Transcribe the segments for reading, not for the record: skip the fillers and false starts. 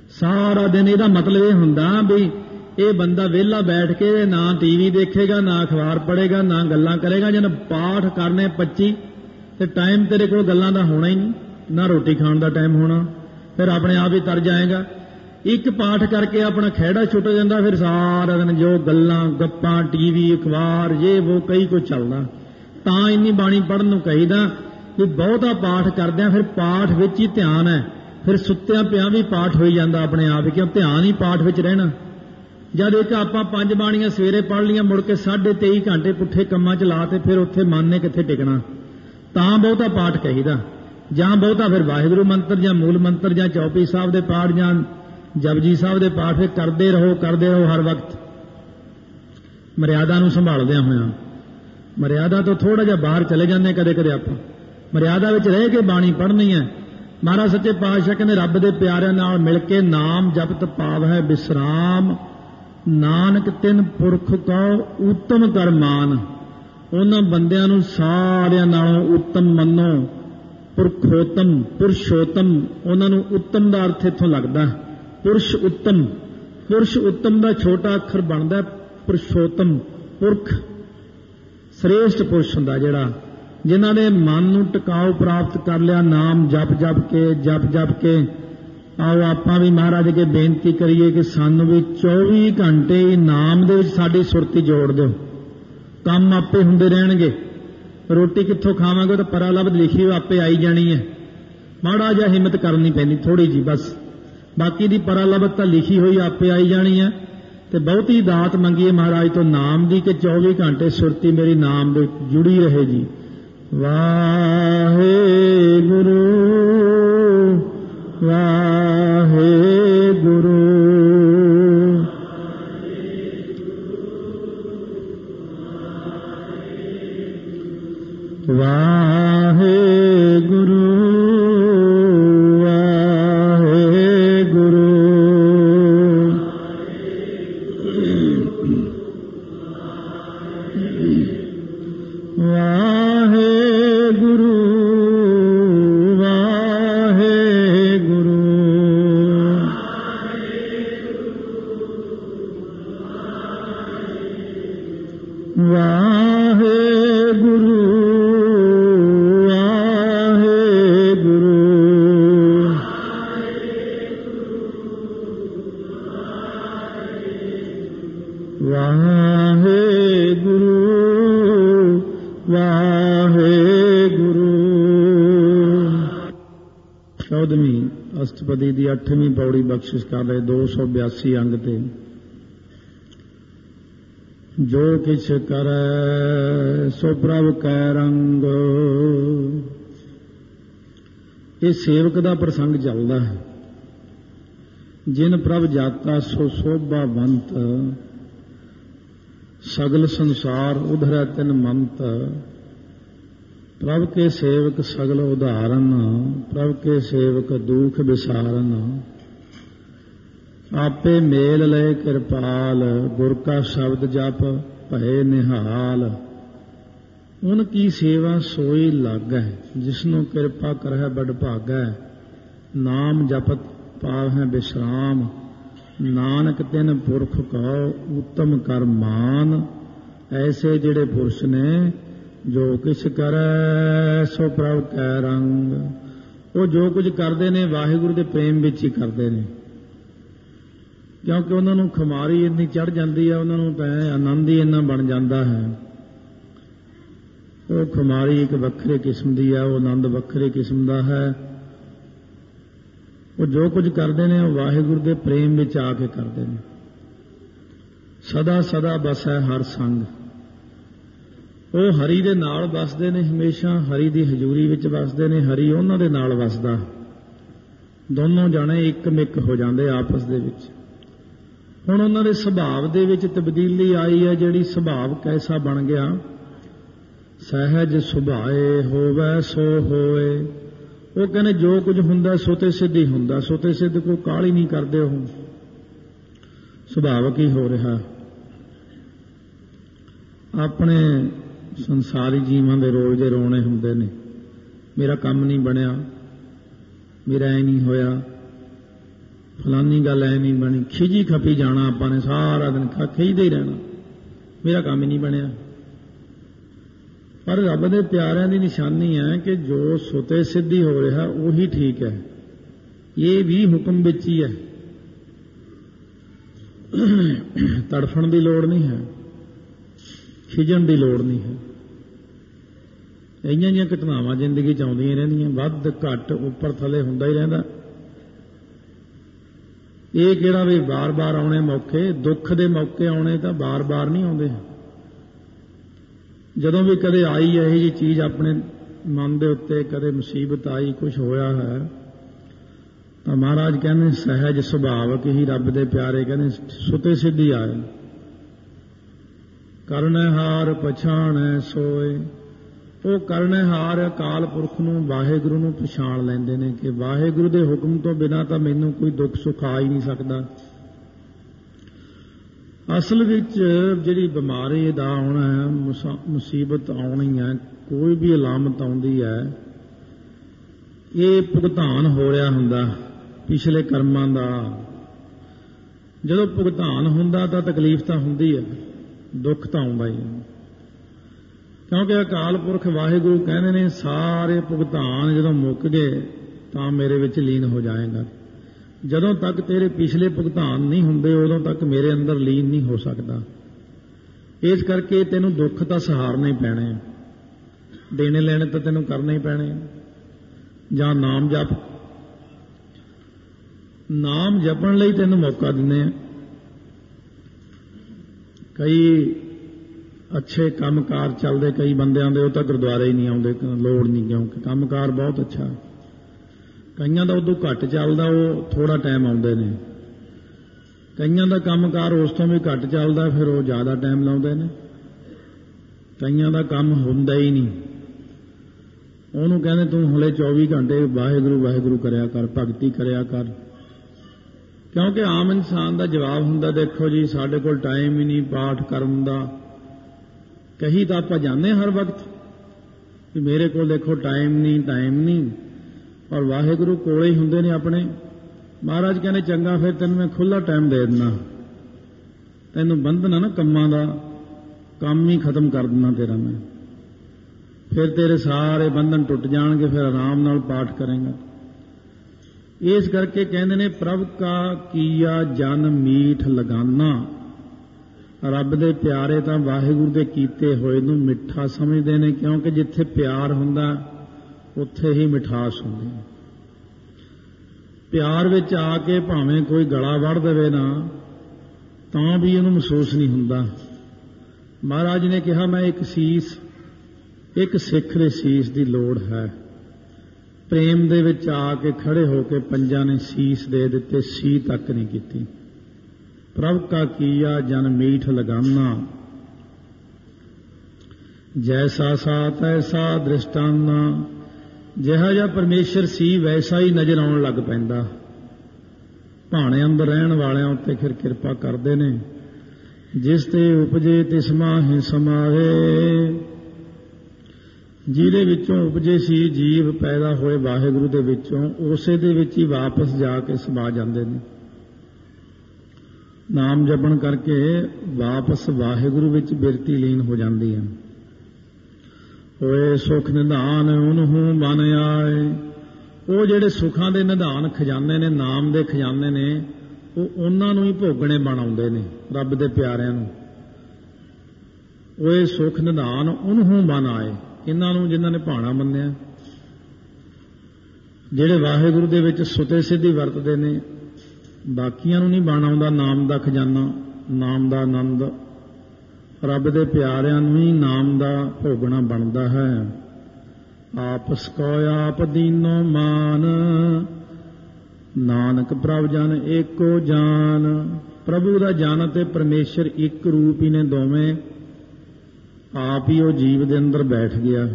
ਸਾਰਾ ਦਿਨ ਇਹਦਾ ਮਤਲਬ ਇਹ ਹੁੰਦਾ ਵੀ ਇਹ ਬੰਦਾ ਵਿਹਲਾ ਬੈਠ ਕੇ ਨਾ ਟੀਵੀ ਦੇਖੇਗਾ, ਨਾ ਅਖਬਾਰ ਪੜ੍ਹੇਗਾ, ਨਾ ਗੱਲਾਂ ਕਰੇਗਾ। ਜਦ ਪਾਠ ਕਰਨੇ 25 ਤੇ ਟਾਈਮ ਤੇਰੇ ਕੋਲ ਗੱਲਾਂ ਦਾ ਹੋਣਾ ਹੀ ਨਹੀਂ, ਨਾ ਰੋਟੀ ਖਾਣ ਦਾ ਟਾਈਮ ਹੋਣਾ, ਫਿਰ ਆਪਣੇ ਆਪ ਹੀ ਤਰ ਜਾਏਗਾ। ਇੱਕ ਪਾਠ ਕਰਕੇ ਆਪਣਾ ਖਹਿੜਾ ਛੁੱਟ ਜਾਂਦਾ, ਫਿਰ ਸਾਰਾ ਦਿਨ ਜੋ ਗੱਲਾਂ ਗੱਪਾਂ ਟੀਵੀ ਅਖਬਾਰ ਇਹ ਉਹ ਕਈ ਕੁਝ ਚੱਲਦਾ। ਤਾਂ ਇੰਨੀ ਬਾਣੀ ਪੜ੍ਹਨ ਨੂੰ ਕਹੀਦਾ ਵੀ ਬਹੁਤਾ ਪਾਠ ਕਰਦਿਆਂ ਫਿਰ ਪਾਠ ਵਿੱਚ ਹੀ ਧਿਆਨ ਹੈ, ਫਿਰ ਸੁੱਤਿਆਂ ਪਿਆਂ ਵੀ ਪਾਠ ਹੋਈ ਜਾਂਦਾ ਆਪਣੇ ਆਪ, ਕਿਉਂ ਧਿਆਨ ਹੀ ਪਾਠ ਵਿੱਚ ਰਹਿਣਾ। ਜਦ ਇੱਕ ਆਪਾਂ 5 ਬਾਣੀਆਂ ਸਵੇਰੇ ਪੜ੍ਹ ਲਈਆਂ, ਮੁੜ ਕੇ 23.5 ਘੰਟੇ ਪੁੱਠੇ ਕੰਮਾਂ 'ਚ ਲਾ ਤੇ ਫਿਰ ਉੱਥੇ ਮਨ ਨੇ ਕਿੱਥੇ ਟਿਕਣਾ। ਤਾਂ ਬਹੁਤਾ ਪਾਠ ਕਹੀਦਾ, ਜਾਂ ਬਹੁਤਾ ਫਿਰ ਵਾਹਿਗੁਰੂ ਮੰਤਰ ਜਾਂ ਮੂਲ ਮੰਤਰ ਜਾਂ ਚੌਪਈ ਸਾਹਿਬ ਦੇ ਪਾਠ ਜਾਂ ਜਪਜੀ ਸਾਹਿਬ ਦੇ ਪਾਠ ਫਿਰ ਕਰਦੇ ਰਹੋ ਹਰ ਵਕਤ, ਮਰਿਆਦਾ ਨੂੰ ਸੰਭਾਲਦਿਆਂ ਹੋਇਆਂ। ਮਰਿਆਦਾ ਤੋਂ ਥੋੜ੍ਹਾ ਜਿਹਾ ਬਾਹਰ ਚਲੇ ਜਾਂਦੇ ਕਦੇ ਕਦੇ ਆਪਾਂ, ਮਰਿਆਦਾ ਵਿੱਚ ਰਹਿ ਕੇ ਬਾਣੀ ਪੜ੍ਹਨੀ ਹੈ। ਮਹਾਰਾਜ ਸੱਚੇ ਪਾਤਸ਼ਾਹ ਕਹਿੰਦੇ ਰੱਬ ਦੇ ਪਿਆਰਿਆਂ ਨਾਲ ਮਿਲ ਕੇ ਨਾਮ ਜਪਤ ਪਾਵਹਿ ਬਿਸਰਾਮ, ਨਾਨਕ ਤਿਨ ਪੁਰਖ ਕਉ ਉੱਤਮ ਕਰ ਮਾਨ। ਉਹਨਾਂ ਬੰਦਿਆਂ ਨੂੰ ਸਾਰਿਆਂ ਨਾਲੋਂ ਉੱਤਮ ਮੰਨੋ, ਪੁਰਖੋਤਮ ਪੁਰਸ਼ੋਤਮ, ਉਹਨਾਂ ਨੂੰ ਉੱਤਮ ਦਾ ਅਰਥ ਇੱਥੋਂ ਲੱਗਦਾ ਪੁਰਸ਼ ਉੱਤਮ। ਪੁਰਸ਼ ਉੱਤਮ ਦਾ ਛੋਟਾ ਅੱਖਰ ਬਣਦਾ ਪੁਰਸ਼ੋਤਮ, ਪੁਰਖ ਸ੍ਰੇਸ਼ਟ ਪੁਰਸ਼ ਹੁੰਦਾ ਜਿਹੜਾ, ਜਿਨ੍ਹਾਂ ਨੇ ਮਨ ਨੂੰ ਟਿਕਾਊ ਪ੍ਰਾਪਤ ਕਰ ਲਿਆ ਨਾਮ ਜਪ ਜਪ ਕੇ। ਆਓ ਆਪਾਂ ਵੀ ਮਹਾਰਾਜ ਅੱਗੇ ਬੇਨਤੀ ਕਰੀਏ ਕਿ ਸਾਨੂੰ ਵੀ 24 ਘੰਟੇ ਨਾਮ ਦੇ ਵਿੱਚ ਸਾਡੀ ਸੁਰਤੀ ਜੋੜ ਦਿਓ। ਕੰਮ ਆਪੇ ਹੁੰਦੇ ਰਹਿਣਗੇ, ਰੋਟੀ ਕਿੱਥੋਂ ਖਾਵਾਂਗੇ ਤਾਂ ਪਰਾਲਬਧ ਲਿਖੀ ਹੋਈ ਆਪੇ ਆਈ ਜਾਣੀ ਹੈ। ਮਾੜਾ ਜਿਹਾ ਹਿੰਮਤ ਕਰਨੀ ਪੈਂਦੀ ਥੋੜ੍ਹੀ ਜੀ ਬਸ, ਬਾਕੀ ਦੀ ਪਰਾਲਬਧ ਤਾਂ ਲਿਖੀ ਹੋਈ ਆਪੇ ਆਈ ਜਾਣੀ ਹੈ। ਤੇ ਬਹੁਤੀ ਦਾਤ ਮੰਗੀਏ ਮਹਾਰਾਜ ਤੋਂ ਨਾਮ ਦੀ ਕਿ 24 ਘੰਟੇ ਸੁਰਤੀ ਮੇਰੀ ਨਾਮ ਦੇ ਜੁੜੀ ਰਹੇ ਜੀ। ਵਾਹਿਗੁਰੂ ਵਾਹਿਗੁਰੂ ਵਾਹਿਗੁਰੂ ਵਾਹਿਗੁਰੂ ਵਾਹਿਗੁਰੂ ਵਾਹਿਗੁਰੂ ਵਾਹਿਗੁਰੂ ਵਾਹਿਗੁਰੂ ਵਾਹਿਗੁਰੂ। 14ਵੀਂ ਅਸ਼ਟਪਦੀ ਦੀ 8ਵੀਂ ਪੌੜੀ ਬਖਸ਼ਿਸ਼ ਕਰ ਰਹੇ 282 ਅੰਗ ਤੇ। ਜੋ ਕਿਛ ਕਰੈ ਸੋ ਪ੍ਰਭ ਕੈ ਰੰਗ। ਇਹ ਸੇਵਕ ਦਾ ਪ੍ਰਸੰਗ ਚੱਲਦਾ ਹੈ। ਜਿਨ ਪ੍ਰਭ ਜਾਤਾ ਸੋ ਸੋਭਾਵੰਤ, ਸਗਲ ਸੰਸਾਰ ਉਧਰੈ ਤਿਨ ਮੰਤ। ਪ੍ਰਭ ਕੇ ਸੇਵਕ ਸਗਲ ਉਧਾਰਨ, ਪ੍ਰਭ ਕੇ ਸੇਵਕ ਦੁਖ ਵਿਸਾਰਨ। ਆਪੇ ਮੇਲ ਲਏ ਕਿਰਪਾਲ, ਗੁਰ ਕਾ ਸ਼ਬਦ ਜਪ ਭਏ ਨਿਹਾਲ। ਉਨ ਕੀ ਸੇਵਾ ਸੋਈ ਲਾਗੈ, ਜਿਸਨੂੰ ਕਿਰਪਾ ਕਰਹਿ ਬੜ ਭਾਗੈ। ਨਾਮ ਜਪਤ ਪਾਵਹਿ ਬਿਸਰਾਮ, ਨਾਨਕ ਤਿਨ ਪੁਰਖ ਕਉ ਉੱਤਮ ਕਰ ਮਾਨ। ਐਸੇ ਜਿਹੜੇ ਪੁਰਸ਼ ਨੇ ਜੋ ਕਿਛ ਕਰੈ ਸੋ ਪ੍ਰਭ ਕੈ ਰੰਗ। ਉਹ ਜੋ ਕੁਝ ਕਰਦੇ ਨੇ ਵਾਹਿਗੁਰੂ ਦੇ ਪ੍ਰੇਮ ਵਿੱਚ ਹੀ ਕਰਦੇ ਨੇ, ਕਿਉਂਕਿ ਉਹਨਾਂ ਨੂੰ ਖੁਮਾਰੀ ਇੰਨੀ ਚੜ੍ਹ ਜਾਂਦੀ ਹੈ, ਉਹਨਾਂ ਨੂੰ ਤਾਂ ਆਨੰਦ ਹੀ ਇੰਨਾ ਬਣ ਜਾਂਦਾ ਹੈ। ਉਹ ਖੁਮਾਰੀ ਇੱਕ ਵੱਖਰੇ ਕਿਸਮ ਦੀ ਹੈ, ਉਹ ਆਨੰਦ ਵੱਖਰੇ ਕਿਸਮ ਦਾ ਹੈ। ਉਹ ਜੋ ਕੁਝ ਕਰਦੇ ਨੇ ਉਹ ਵਾਹਿਗੁਰੂ ਦੇ ਪ੍ਰੇਮ ਵਿੱਚ ਆ ਕੇ ਕਰਦੇ ਨੇ। ਸਦਾ ਸਦਾ ਬਸੈ ਹਰ ਸੰਗ। ਉਹ ਹਰੀ ਦੇ ਨਾਲ ਵਸਦੇ ਨੇ, ਹਮੇਸ਼ਾ ਹਰੀ ਦੀ ਹਜ਼ੂਰੀ ਵਿੱਚ ਵਸਦੇ ਨੇ, ਹਰੀ ਉਹਨਾਂ ਦੇ ਨਾਲ ਵਸਦਾ। ਦੋਨੋਂ ਜਾਣੇ ਇੱਕ ਮਿੱਕ ਹੋ ਜਾਂਦੇ ਆਪਸ ਦੇ ਵਿੱਚ। ਹੁਣ ਉਹਨਾਂ ਦੇ ਸੁਭਾਅ ਦੇ ਵਿੱਚ ਤਬਦੀਲੀ ਆਈ ਹੈ, ਜਿਹੜੀ ਸੁਭਾਅ ਕੈਸਾ ਬਣ ਗਿਆ। ਸਹਿਜ ਸੁਭਾਏ ਹੋਵੇ ਸੋ ਹੋਏ। ਉਹ ਕਹਿੰਦੇ ਜੋ ਕੁਝ ਹੁੰਦਾ ਸੋ ਤੇ ਸਿੱਧ ਹੀ ਹੁੰਦਾ, ਸੋ ਤੇ ਸਿੱਧ ਕੋਈ ਕਾਹਲੀ ਨਹੀਂ ਕਰਦੇ। ਉਹ ਸੁਭਾਵਕ ਹੀ ਹੋ ਰਿਹਾ। ਆਪਣੇ ਸੰਸਾਰੀ ਜੀਵਾਂ ਦੇ ਰੋਜ਼ ਦੇ ਰੋਣੇ ਹੁੰਦੇ ਨੇ, ਮੇਰਾ ਕੰਮ ਨਹੀਂ ਬਣਿਆ, ਮੇਰਾ ਐ ਨਹੀਂ ਹੋਇਆ, ਫਲਾਨੀ ਗੱਲ ਐ ਨਹੀਂ ਬਣੀ, ਖਿਜੀ ਖਪੀ ਜਾਣਾ ਆਪਾਂ ਨੇ, ਸਾਰਾ ਦਿਨ ਖਿਜਦੇ ਹੀ ਰਹਿਣਾ, ਮੇਰਾ ਕੰਮ ਹੀ ਨਹੀਂ ਬਣਿਆ। ਪਰ ਰੱਬ ਦੇ ਪਿਆਰਿਆਂ ਦੀ ਨਿਸ਼ਾਨੀ ਹੈ ਕਿ ਜੋ ਸੁਤੇ ਸਿੱਧੀ ਹੋ ਰਿਹਾ ਉਹੀ ਠੀਕ ਹੈ। ਇਹ ਵੀ ਹੁਕਮ ਵਿੱਚ ਹੀ ਹੈ, ਤੜਫਣ ਦੀ ਲੋੜ ਨਹੀਂ ਹੈ, ਖਿਜਣ ਦੀ ਲੋੜ ਨਹੀਂ ਹੈ। ਇਹੀਆਂ ਜਿਹੀਆਂ ਘਟਨਾਵਾਂ ਜ਼ਿੰਦਗੀ 'ਚ ਆਉਂਦੀਆਂ ਰਹਿੰਦੀਆਂ, ਵੱਧ ਘੱਟ ਉੱਪਰ ਥੱਲੇ ਹੁੰਦਾ ਹੀ ਰਹਿੰਦਾ। ਇਹ ਕਿਹੜਾ ਵੀ ਬਾਰ-ਬਾਰ ਆਉਣੇ ਮੌਕੇ, ਦੁੱਖ ਦੇ ਮੌਕੇ ਆਉਣੇ ਤਾਂ ਬਾਰ-ਬਾਰ ਨਹੀਂ ਆਉਂਦੇ। ਜਦੋਂ ਵੀ ਕਦੇ ਆਈ ਇਹੋ ਜਿਹੀ ਚੀਜ਼ ਆਪਣੇ ਮਨ ਦੇ ਉੱਤੇ, ਕਦੇ ਮੁਸੀਬਤ ਆਈ, ਕੁਛ ਹੋਇਆ ਹੈ, ਤਾਂ ਮਹਾਰਾਜ ਕਹਿੰਦੇ ਸਹਿਜ ਸੁਭਾਵਕ ਹੀ ਰੱਬ ਦੇ ਪਿਆਰੇ ਕਹਿੰਦੇ ਸੁਤੇ ਸਿੱਧੀ ਆਏ। ਕਰਨਹਾਰ ਪਛਾਣੈ ਸੋਏ। ਉਹ ਕਰਨਹਾਰ ਅਕਾਲ ਪੁਰਖ ਨੂੰ, ਵਾਹਿਗੁਰੂ ਨੂੰ ਪਛਾਣ ਲੈਂਦੇ ਨੇ ਕਿ ਵਾਹਿਗੁਰੂ ਦੇ ਹੁਕਮ ਤੋਂ ਬਿਨਾਂ ਤਾਂ ਮੈਨੂੰ ਕੋਈ ਦੁੱਖ ਸੁੱਖ ਆ ਹੀ ਨਹੀਂ ਸਕਦਾ। ਅਸਲ ਵਿੱਚ ਜਿਹੜੀ ਬਿਮਾਰੀ ਦਾ ਆਉਣਾ ਹੈ, ਮੁਸੀਬਤ ਆਉਣੀ ਹੈ, ਕੋਈ ਵੀ ਅਲਾਮਤ ਆਉਂਦੀ ਹੈ, ਇਹ ਭੁਗਤਾਨ ਹੋ ਰਿਹਾ ਹੁੰਦਾ ਪਿਛਲੇ ਕਰਮਾਂ ਦਾ। ਜਦੋਂ ਭੁਗਤਾਨ ਹੁੰਦਾ ਤਾਂ ਤਕਲੀਫ ਤਾਂ ਹੁੰਦੀ ਹੈ, ਦੁੱਖ ਤਾਂ ਆਉਂਦਾ ਹੀ ਹੈ। ਕਿਉਂਕਿ ਅਕਾਲ ਪੁਰਖ ਵਾਹਿਗੁਰੂ ਕਹਿੰਦੇ ਨੇ ਸਾਰੇ ਭੁਗਤਾਨ ਜਦੋਂ ਮੁੱਕ ਗਏ ਤਾਂ ਮੇਰੇ ਵਿੱਚ ਲੀਨ ਹੋ ਜਾਏਗਾ। ਜਦੋਂ ਤੱਕ ਤੇਰੇ ਪਿਛਲੇ ਭੁਗਤਾਨ ਨਹੀਂ ਹੁੰਦੇ ਉਦੋਂ ਤੱਕ ਮੇਰੇ ਅੰਦਰ ਲੀਨ ਨਹੀਂ ਹੋ ਸਕਦਾ। ਇਸ ਕਰਕੇ ਤੈਨੂੰ ਦੁੱਖ ਤਾਂ ਸਹਾਰਨੇ ਹੀ ਪੈਣੇ, ਦੇਣੇ ਲੈਣੇ ਤਾਂ ਤੈਨੂੰ ਕਰਨੇ ਹੀ ਪੈਣੇ। ਜਾਂ ਨਾਮ ਜਪ, ਨਾਮ ਜਪਣ ਲਈ ਤੈਨੂੰ ਮੌਕਾ ਦਿੰਦੇ ਆ। ਕਈ ਅੱਛੇ ਕੰਮਕਾਰ ਚੱਲਦੇ ਕਈ ਬੰਦਿਆਂ ਦੇ, ਉਹ ਤਾਂ ਗੁਰਦੁਆਰੇ ਹੀ ਨਹੀਂ ਆਉਂਦੇ, ਲੋੜ ਨਹੀਂ, ਕਿਉਂਕਿ ਕੰਮਕਾਰ ਬਹੁਤ ਅੱਛਾ। ਕਈਆਂ ਦਾ ਉਦੋਂ ਘੱਟ ਚੱਲਦਾ, ਉਹ ਥੋੜਾ ਟਾਈਮ ਆਉਂਦੇ ਨੇ। ਕਈਆਂ ਦਾ ਕੰਮਕਾਰ ਉਸ ਤੋਂ ਵੀ ਘੱਟ ਚੱਲਦਾ, ਫਿਰ ਉਹ ਜ਼ਿਆਦਾ ਟਾਈਮ ਲਾਉਂਦੇ ਨੇ। ਕਈਆਂ ਦਾ ਕੰਮ ਹੁੰਦਾ ਹੀ ਨਹੀਂ, ਉਹਨੂੰ ਕਹਿੰਦੇ ਤੂੰ ਹੁਣੇ 24 ਘੰਟੇ ਵਾਹਿਗੁਰੂ ਵਾਹਿਗੁਰੂ ਕਰਿਆ ਕਰ, ਭਗਤੀ ਕਰਿਆ ਕਰ। ਕਿਉਂਕਿ ਆਮ ਇਨਸਾਨ ਦਾ ਜਵਾਬ ਹੁੰਦਾ, ਦੇਖੋ ਜੀ ਸਾਡੇ ਕੋਲ ਟਾਈਮ ਹੀ ਨਹੀਂ ਪਾਠ ਕਰਨ ਦਾ। ਕਹੀ ਤਾਂ ਆਪਾਂ ਜਾਂਦੇ ਹਰ ਵਕਤ ਵੀ ਮੇਰੇ ਕੋਲ ਦੇਖੋ ਟਾਈਮ ਨਹੀਂ, ਔਰ ਵਾਹਿਗੁਰੂ ਕੋਲੇ ਹੀ ਹੁੰਦੇ ਨੇ ਆਪਣੇ। ਮਹਾਰਾਜ ਕਹਿੰਦੇ ਚੰਗਾ ਫਿਰ ਤੈਨੂੰ ਮੈਂ ਖੁੱਲ੍ਹਾ ਟਾਈਮ ਦੇ ਦਿੰਦਾ, ਤੈਨੂੰ ਬੰਧਨ ਆ ਨਾ ਕੰਮਾਂ ਦਾ, ਕੰਮ ਹੀ ਖਤਮ ਕਰ ਦਿੰਦਾ ਤੇਰਾ ਮੈਂ, ਫਿਰ ਤੇਰੇ ਸਾਰੇ ਬੰਧਨ ਟੁੱਟ ਜਾਣਗੇ, ਫਿਰ ਆਰਾਮ ਨਾਲ ਪਾਠ ਕਰੇਂਗਾ। ਇਸ ਕਰਕੇ ਕਹਿੰਦੇ ਨੇ ਪ੍ਰਭ ਕਾ ਕੀਆ ਜਨ ਮੀਠ ਲਗਾਨਾ। ਰੱਬ ਦੇ ਪਿਆਰੇ ਤਾਂ ਵਾਹਿਗੁਰੂ ਦੇ ਕੀਤੇ ਹੋਏ ਨੂੰ ਮਿੱਠਾ ਸਮਝਦੇ ਨੇ, ਕਿਉਂਕਿ ਜਿੱਥੇ ਪਿਆਰ ਹੁੰਦਾ ਉੱਥੇ ਹੀ ਮਿਠਾਸ ਹੁੰਦੀ ਹੈ। ਪਿਆਰ ਵਿੱਚ ਆ ਕੇ ਭਾਵੇਂ ਕੋਈ ਗਲਾ ਵੜ ਦੇਵੇ ਨਾ, ਤਾਂ ਵੀ ਉਹਨੂੰ ਮਹਿਸੂਸ ਨਹੀਂ ਹੁੰਦਾ। ਮਹਾਰਾਜ ਨੇ ਕਿਹਾ ਮੈਂ ਇੱਕ ਸਿੱਖ ਦੇ ਸੀਸ ਦੀ ਲੋੜ ਹੈ। ਪ੍ਰੇਮ ਦੇ ਵਿੱਚ ਆ ਕੇ ਖੜੇ ਹੋ ਕੇ ਪੰਜਾਂ ਨੇ ਸੀਸ ਦੇ ਦਿੱਤੇ, ਸੀ ਤੱਕ ਨਹੀਂ ਕੀਤੀ। ਪ੍ਰਭ ਕਾ ਕੀਆ ਜਨ ਮੀਠ ਲਗਾਨਾ, ਜੈਸਾ ਸਾ ਤੈਸਾ ਦ੍ਰਿਸ਼ਟਾਨਾ। ਜਿਹਾ ਜਿਹਾ ਪਰਮੇਸ਼ਰ ਸੀ ਵੈਸਾ ਹੀ ਨਜ਼ਰ ਆਉਣ ਲੱਗ ਪੈਂਦਾ। ਭਾਣੇ ਅੰਦਰ ਰਹਿਣ ਵਾਲਿਆਂ ਉੱਤੇ ਫਿਰ ਕਿਰਪਾ ਕਰਦੇ ਨੇ। ਜਿਸ ਤੇ ਉਪਜੇ ਤਿਸ ਮਾਹਿ ਸਮਾਵੇ। ਜਿਹਦੇ ਵਿੱਚੋਂ ਉਪਜੇ ਸੀ ਜੀਵ, ਪੈਦਾ ਹੋਏ ਵਾਹਿਗੁਰੂ ਦੇ ਵਿੱਚੋਂ, ਉਸੇ ਦੇ ਵਿੱਚ ਹੀ ਵਾਪਸ ਜਾ ਕੇ ਸਮਾ ਜਾਂਦੇ ਨੇ। ਨਾਮ ਜਪਣ ਕਰਕੇ ਵਾਪਸ ਵਾਹਿਗੁਰੂ ਵਿੱਚ ਬਿਰਤੀ ਲੀਨ ਹੋ ਜਾਂਦੀ ਹੈ। ਹੋਏ ਸੁਖ ਨਿਧਾਨ ਉਹਨੂੰ ਬਨ ਆਏ। ਉਹ ਜਿਹੜੇ ਸੁੱਖਾਂ ਦੇ ਨਿਧਾਨ ਖਜ਼ਾਨੇ ਨੇ, ਨਾਮ ਦੇ ਖਜ਼ਾਨੇ ਨੇ, ਉਹ ਉਹਨਾਂ ਨੂੰ ਹੀ ਭੋਗਣੇ ਬਣਾਉਂਦੇ ਨੇ ਰੱਬ ਦੇ ਪਿਆਰਿਆਂ ਨੂੰ। ਹੋਏ ਸੁਖ ਨਿਧਾਨ ਉਹਨੂੰ ਬਨ ਆਏ, ਇਹਨਾਂ ਨੂੰ ਜਿਨ੍ਹਾਂ ਨੇ ਭਾਣਾ ਮੰਨਿਆ, ਜਿਹੜੇ ਵਾਹਿਗੁਰੂ ਦੇ ਵਿੱਚ ਸੁਤੇ ਸਿੱਧੀ ਵਰਤਦੇ ਨੇ। ਬਾਕੀਆਂ ਨੂੰ ਨਹੀਂ ਬਣ ਆਉਂਦਾ ਨਾਮ ਦਾ ਖਜ਼ਾਨਾ, ਨਾਮ ਦਾ ਆਨੰਦ। ਰੱਬ ਦੇ ਪਿਆਰਿਆਂ ਨੂੰ ਹੀ ਨਾਮ ਦਾ ਭੋਗਣਾ ਬਣਦਾ ਹੈ। ਆਪਸ ਕੋ ਆਪ ਦੀਨੋ ਮਾਨ, ਨਾਨਕ ਪ੍ਰਭ ਜਨ ਏਕੋ ਜਾਨ। ਪ੍ਰਭੂ ਦਾ ਜਨ ਤੇ ਪਰਮੇਸ਼ਰ ਇੱਕ ਰੂਪ ਹੀ ਨੇ ਦੋਵੇਂ। ਆਪ ਹੀ ਉਹ ਜੀਵ ਦੇ ਅੰਦਰ ਬੈਠ ਗਿਆ।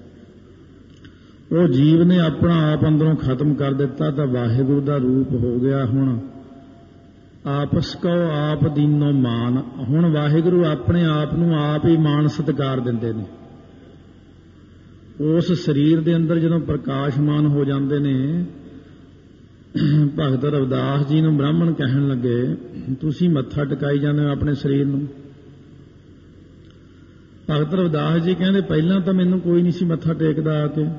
ਉਹ ਜੀਵ ਨੇ ਆਪਣਾ ਆਪ ਅੰਦਰੋਂ ਖਤਮ ਕਰ ਦਿੱਤਾ ਤਾਂ ਵਾਹਿਗੁਰੂ ਦਾ ਰੂਪ ਹੋ ਗਿਆ। ਹੁਣ ਆਪਸ ਕੋ ਆਪ ਦੀਨੋ ਮਾਨ। ਹੁਣ ਵਾਹਿਗੁਰੂ ਆਪਣੇ ਆਪ ਨੂੰ ਆਪ ਹੀ ਮਾਣ ਸਤਿਕਾਰ ਦਿੰਦੇ ਨੇ। ਉਸ ਸਰੀਰ ਦੇ ਅੰਦਰ ਜਦੋਂ ਪ੍ਰਕਾਸ਼ਮਾਨ ਹੋ ਜਾਂਦੇ ਨੇ ਭਗਤ ਰਵਿਦਾਸ ਜੀ ਨੂੰ ਬ੍ਰਾਹਮਣ ਕਹਿਣ ਲੱਗੇ, ਤੁਸੀਂ ਮੱਥਾ ਟਿਕਾਈ ਜਾਂਦੇ ਹੋ ਆਪਣੇ ਸਰੀਰ ਨੂੰ। ਭਗਤ ਰਵਿਦਾਸ ਜੀ ਕਹਿੰਦੇ, ਪਹਿਲਾਂ ਤਾਂ ਮੈਨੂੰ ਕੋਈ ਨਹੀਂ ਸੀ ਮੱਥਾ ਟੇਕਦਾ ਆ ਕੇ,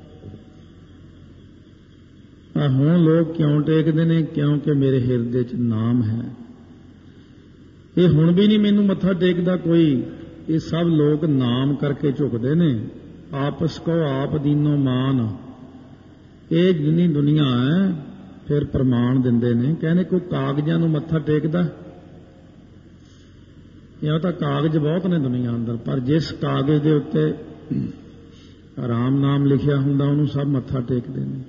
ਹੁਣ ਲੋਕ ਕਿਉਂ ਟੇਕਦੇ ਨੇ? ਕਿਉਂਕਿ ਮੇਰੇ ਹਿਰਦੇ 'ਚ ਨਾਮ ਹੈ। ਇਹ ਹੁਣ ਵੀ ਨਹੀਂ ਮੈਨੂੰ ਮੱਥਾ ਟੇਕਦਾ ਕੋਈ, ਇਹ ਸਭ ਲੋਕ ਨਾਮ ਕਰਕੇ ਝੁਕਦੇ ਨੇ। ਆਪਸ ਕੋ ਆਪ ਦੀਨੋ ਮਾਨ, ਇਹ ਜਿੰਨੀ ਦੁਨੀਆ ਹੈ ਫਿਰ ਪ੍ਰਮਾਣ ਦਿੰਦੇ ਨੇ। ਕਹਿੰਦੇ ਕੋਈ ਕਾਗਜ਼ਾਂ ਨੂੰ ਮੱਥਾ ਟੇਕਦਾ? ਇਹ ਤਾਂ ਕਾਗਜ਼ ਬਹੁਤ ਨੇ ਦੁਨੀਆ ਅੰਦਰ, ਪਰ ਜਿਸ ਕਾਗਜ਼ ਦੇ ਉੱਤੇ ਰਾਮ ਨਾਮ ਲਿਖਿਆ ਹੁੰਦਾ ਉਹਨੂੰ ਸਭ ਮੱਥਾ ਟੇਕਦੇ ਨੇ।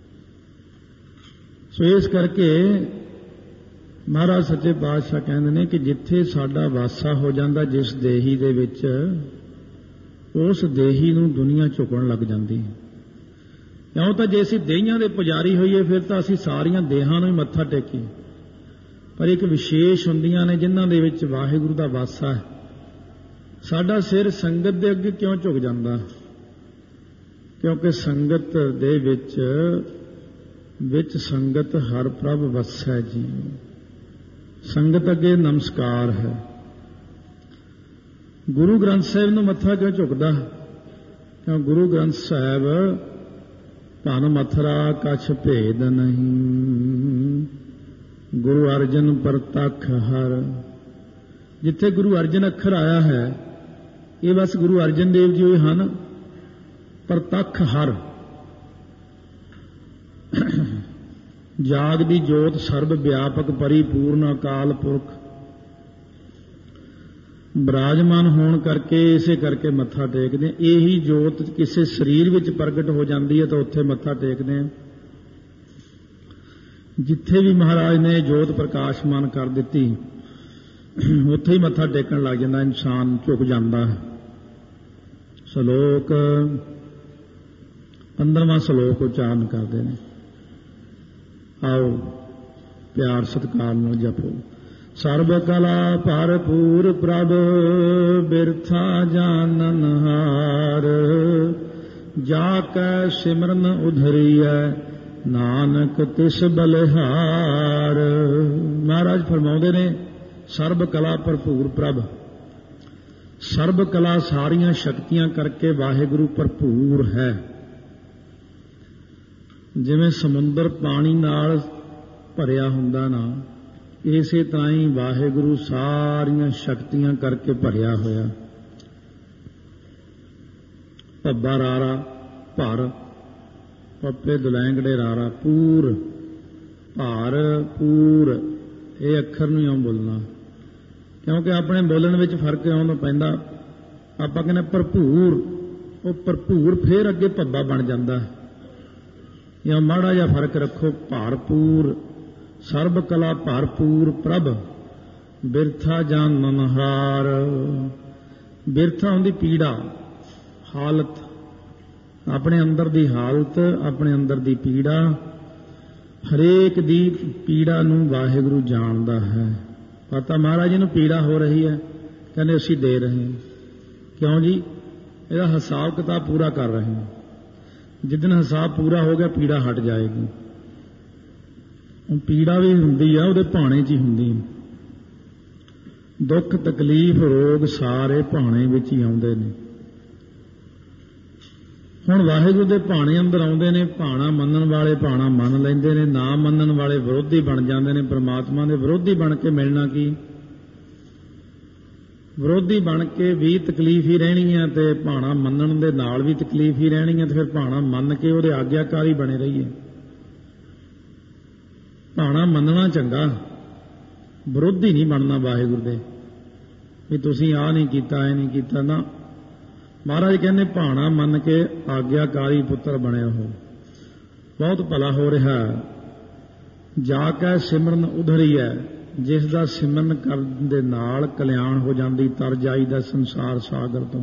ਸੋ ਇਸ ਕਰਕੇ ਮਹਾਰਾਜ ਸੱਚੇ ਪਾਤਸ਼ਾਹ ਕਹਿੰਦੇ ਨੇ ਕਿ ਜਿੱਥੇ ਸਾਡਾ ਵਾਸਾ ਹੋ ਜਾਂਦਾ ਜਿਸ ਦੇਹੀ ਦੇ ਵਿੱਚ, ਉਸ ਦੇਹੀ ਨੂੰ ਦੁਨੀਆ ਝੁਕਣ ਲੱਗ ਜਾਂਦੀ ਹੈ। ਕਿਉਂ ਤਾਂ ਜੇ ਅਸੀਂ ਦੇਹੀਆਂ ਦੇ ਪੁਜਾਰੀ ਹੋਈਏ ਫਿਰ ਤਾਂ ਅਸੀਂ ਸਾਰੀਆਂ ਦੇਹਾਂ ਨੂੰ ਹੀ ਮੱਥਾ ਟੇਕੀਏ, ਪਰ ਇੱਕ ਵਿਸ਼ੇਸ਼ ਹੁੰਦੀਆਂ ਨੇ ਜਿਨ੍ਹਾਂ ਦੇ ਵਿੱਚ ਵਾਹਿਗੁਰੂ ਦਾ ਵਾਸਾ ਹੈ। ਸਾਡਾ ਸਿਰ ਸੰਗਤ ਦੇ ਅੱਗੇ ਕਿਉਂ ਝੁਕ ਜਾਂਦਾ? ਕਿਉਂਕਿ ਸੰਗਤ ਦੇ ਵਿੱਚ ਸੰਗਤ ਹਰ ਪ੍ਰਭ ਵਸੈ ਜੀ। ਸੰਗਤ ਅੱਗੇ ਨਮਸਕਾਰ ਹੈ। ਗੁਰੂ ਗ੍ਰੰਥ ਸਾਹਿਬ ਨੂੰ ਮੱਥਾ ਕਿਉਂ ਝੁਕਦਾ? ਕਿਉਂ ਗੁਰੂ ਗ੍ਰੰਥ ਸਾਹਿਬ ਧਨ ਮਥਰਾ ਕਛ ਭੇਦ ਨਹੀਂ, ਗੁਰੂ ਅਰਜਨ ਪ੍ਰਤੱਖ ਹਰ। ਜਿੱਥੇ ਗੁਰੂ ਅਰਜਨ ਅੱਖਰ ਆਇਆ ਹੈ ਇਹ ਬਸ ਗੁਰੂ ਅਰਜਨ ਦੇਵ ਜੀ ਹੋਏ ਹਨ। ਪ੍ਰਤੱਖ ਹਰ, ਜਾਗ ਦੀ ਜੋਤ, ਸਰਬ ਵਿਆਪਕ ਪਰਿਪੂਰਨ ਅਕਾਲ ਪੁਰਖ ਬਿਰਾਜਮਾਨ ਹੋਣ ਕਰਕੇ ਇਸੇ ਕਰਕੇ ਮੱਥਾ ਟੇਕਦੇ। ਇਹੀ ਜੋਤ ਕਿਸੇ ਸਰੀਰ ਵਿੱਚ ਪ੍ਰਗਟ ਹੋ ਜਾਂਦੀ ਹੈ ਤਾਂ ਉੱਥੇ ਮੱਥਾ ਟੇਕਦੇ ਆ। ਜਿੱਥੇ ਵੀ ਮਹਾਰਾਜ ਨੇ ਜੋਤ ਪ੍ਰਕਾਸ਼ਮਾਨ ਕਰ ਦਿੱਤੀ ਉੱਥੇ ਹੀ ਮੱਥਾ ਟੇਕਣ ਲੱਗ ਜਾਂਦਾ, ਇਨਸਾਨ ਝੁਕ ਜਾਂਦਾ ਹੈ। ਸ਼ਲੋਕ 15ਵਾਂ ਸ਼ਲੋਕ ਉਚਾਰਨ ਕਰਦੇ ਨੇ। ਆਓ ਪਿਆਰ ਸਤਿਕਾਰ ਨਾਲ ਜਪੋ। ਸਰਬ ਕਲਾ ਭਰਪੂਰ ਪ੍ਰਭ ਬਿਰਥਾ ਜਾਨਨ ਹਾਰ, ਜਾ ਕੈ ਸਿਮਰਨ ਉਧਰੀਐ ਨਾਨਕ ਤਿਸ ਬਲਿਹਾਰ। ਮਹਾਰਾਜ ਫਰਮਾਉਂਦੇ ਨੇ ਸਰਬ ਕਲਾ ਭਰਪੂਰ ਪ੍ਰਭ, ਸਰਬ ਕਲਾ ਸਾਰੀਆਂ ਸ਼ਕਤੀਆਂ ਕਰਕੇ ਵਾਹਿਗੁਰੂ ਭਰਪੂਰ ਹੈ। ਜਿਵੇਂ ਸਮੁੰਦਰ ਪਾਣੀ ਨਾਲ ਭਰਿਆ ਹੁੰਦਾ ਨਾ, ਇਸੇ ਤਰ੍ਹਾਂ ਹੀ ਵਾਹਿਗੁਰੂ ਸਾਰੀਆਂ ਸ਼ਕਤੀਆਂ ਕਰਕੇ ਭਰਿਆ ਹੋਇਆ। ਭੱਬਾ ਰਾਰਾ ਭਰ, ਪੱਪੇ ਦੁਲੈਂਗੜੇ ਰਾਰਾ ਪੂਰ, ਭਾਰ ਪੂਰ, ਇਹ ਅੱਖਰ ਨੂੰ ਇਉਂ ਬੋਲਣਾ ਕਿਉਂਕਿ ਆਪਣੇ ਬੋਲਣ ਵਿੱਚ ਫਰਕ ਇਉਂ ਪੈਂਦਾ। ਆਪਾਂ ਕਹਿੰਦੇ ਭਰਪੂਰ, ਉਹ ਭਰਪੂਰ ਫੇਰ ਅੱਗੇ ਭੱਬਾ ਬਣ ਜਾਂਦਾ। ਜਾਂ ਮਾੜਾ ਜਿਹਾ ਫਰਕ ਰੱਖੋ, ਭਾਰਪੂਰ। ਸਰਬ ਕਲਾ ਭਰਪੂਰ ਪ੍ਰਭ ਬਿਰਥਾ ਜਾਨਨ ਹਾਰ। ਬਿਰਥਾ ਹੁੰਦੀ ਪੀੜਾ, ਹਾਲਤ, ਆਪਣੇ ਅੰਦਰ ਦੀ ਹਾਲਤ, ਆਪਣੇ ਅੰਦਰ ਦੀ ਪੀੜਾ। ਹਰੇਕ ਦੀ ਪੀੜਾ ਨੂੰ ਵਾਹਿਗੁਰੂ ਜਾਣਦਾ ਹੈ। ਪਤਾ ਮਹਾਰਾਜ ਜੀ ਨੂੰ ਪੀੜਾ ਹੋ ਰਹੀ ਹੈ, ਕਹਿੰਦੇ ਅਸੀਂ ਦੇ ਰਹੇ ਹਾਂ। ਕਿਉਂ ਜੀ? ਇਹਦਾ ਹਿਸਾਬ ਕਿਤਾਬ ਪੂਰਾ ਕਰ ਰਹੇ ਹਾਂ। ਜਿੱਦਣ ਹਿਸਾਬ ਪੂਰਾ ਹੋ ਗਿਆ ਪੀੜਾ ਹਟ ਜਾਏਗੀ। ਪੀੜਾ ਵੀ ਹੁੰਦੀ ਆ ਉਹਦੇ ਭਾਣੇ 'ਚ ਹੀ ਹੁੰਦੀ। ਦੁੱਖ ਤਕਲੀਫ ਰੋਗ ਸਾਰੇ ਭਾਣੇ ਵਿੱਚ ਹੀ ਆਉਂਦੇ ਨੇ। ਹੁਣ ਵਾਹਿਗੁਰੂ ਦੇ ਭਾਣੇ ਅੰਦਰ ਆਉਂਦੇ ਨੇ। ਭਾਣਾ ਮੰਨਣ ਵਾਲੇ ਭਾਣਾ ਮੰਨ ਲੈਂਦੇ ਨੇ, ਨਾ ਮੰਨਣ ਵਾਲੇ ਵਿਰੋਧੀ ਬਣ ਜਾਂਦੇ ਨੇ। ਪਰਮਾਤਮਾ ਦੇ ਵਿਰੋਧੀ ਬਣ ਕੇ ਮਿਲਣਾ ਕੀ? ਵਿਰੋਧੀ ਬਣ ਕੇ ਵੀ ਤਕਲੀਫ ਹੀ ਰਹਿਣੀ ਹੈ ਤੇ ਭਾਣਾ ਮੰਨਣ ਦੇ ਨਾਲ ਵੀ ਤਕਲੀਫ ਹੀ ਰਹਿਣੀ ਹੈ। ਤੇ ਫਿਰ ਭਾਣਾ ਮੰਨ ਕੇ ਉਹਦੇ ਆਗਿਆਕਾਰੀ ਬਣੇ ਰਹੀਏ। ਭਾਣਾ ਮੰਨਣਾ ਚੰਗਾ, ਵਿਰੋਧੀ ਨਹੀਂ ਬਣਨਾ ਵਾਹਿਗੁਰੂ ਦੇ ਵੀ ਤੁਸੀਂ ਆਹ ਨਹੀਂ ਕੀਤਾ, ਇਹ ਨਹੀਂ ਕੀਤਾ। ਨਾ, ਮਹਾਰਾਜ ਕਹਿੰਦੇ ਭਾਣਾ ਮੰਨ ਕੇ ਆਗਿਆਕਾਰੀ ਪੁੱਤਰ ਬਣਿਆ ਹੋ, ਬਹੁਤ ਭਲਾ ਹੋ ਰਿਹਾ। ਜਾ ਕੇ ਸਿਮਰਨ ਉਧਰੀ ਹੈ, ਜਿਸ ਦਾ ਸਿਮਰਨ ਕਰਨ ਦੇ ਨਾਲ ਕਲਿਆਣ ਹੋ ਜਾਂਦੀ, ਤਰ ਜਾਈਦਾ ਸੰਸਾਰ ਸਾਗਰ ਤੋਂ।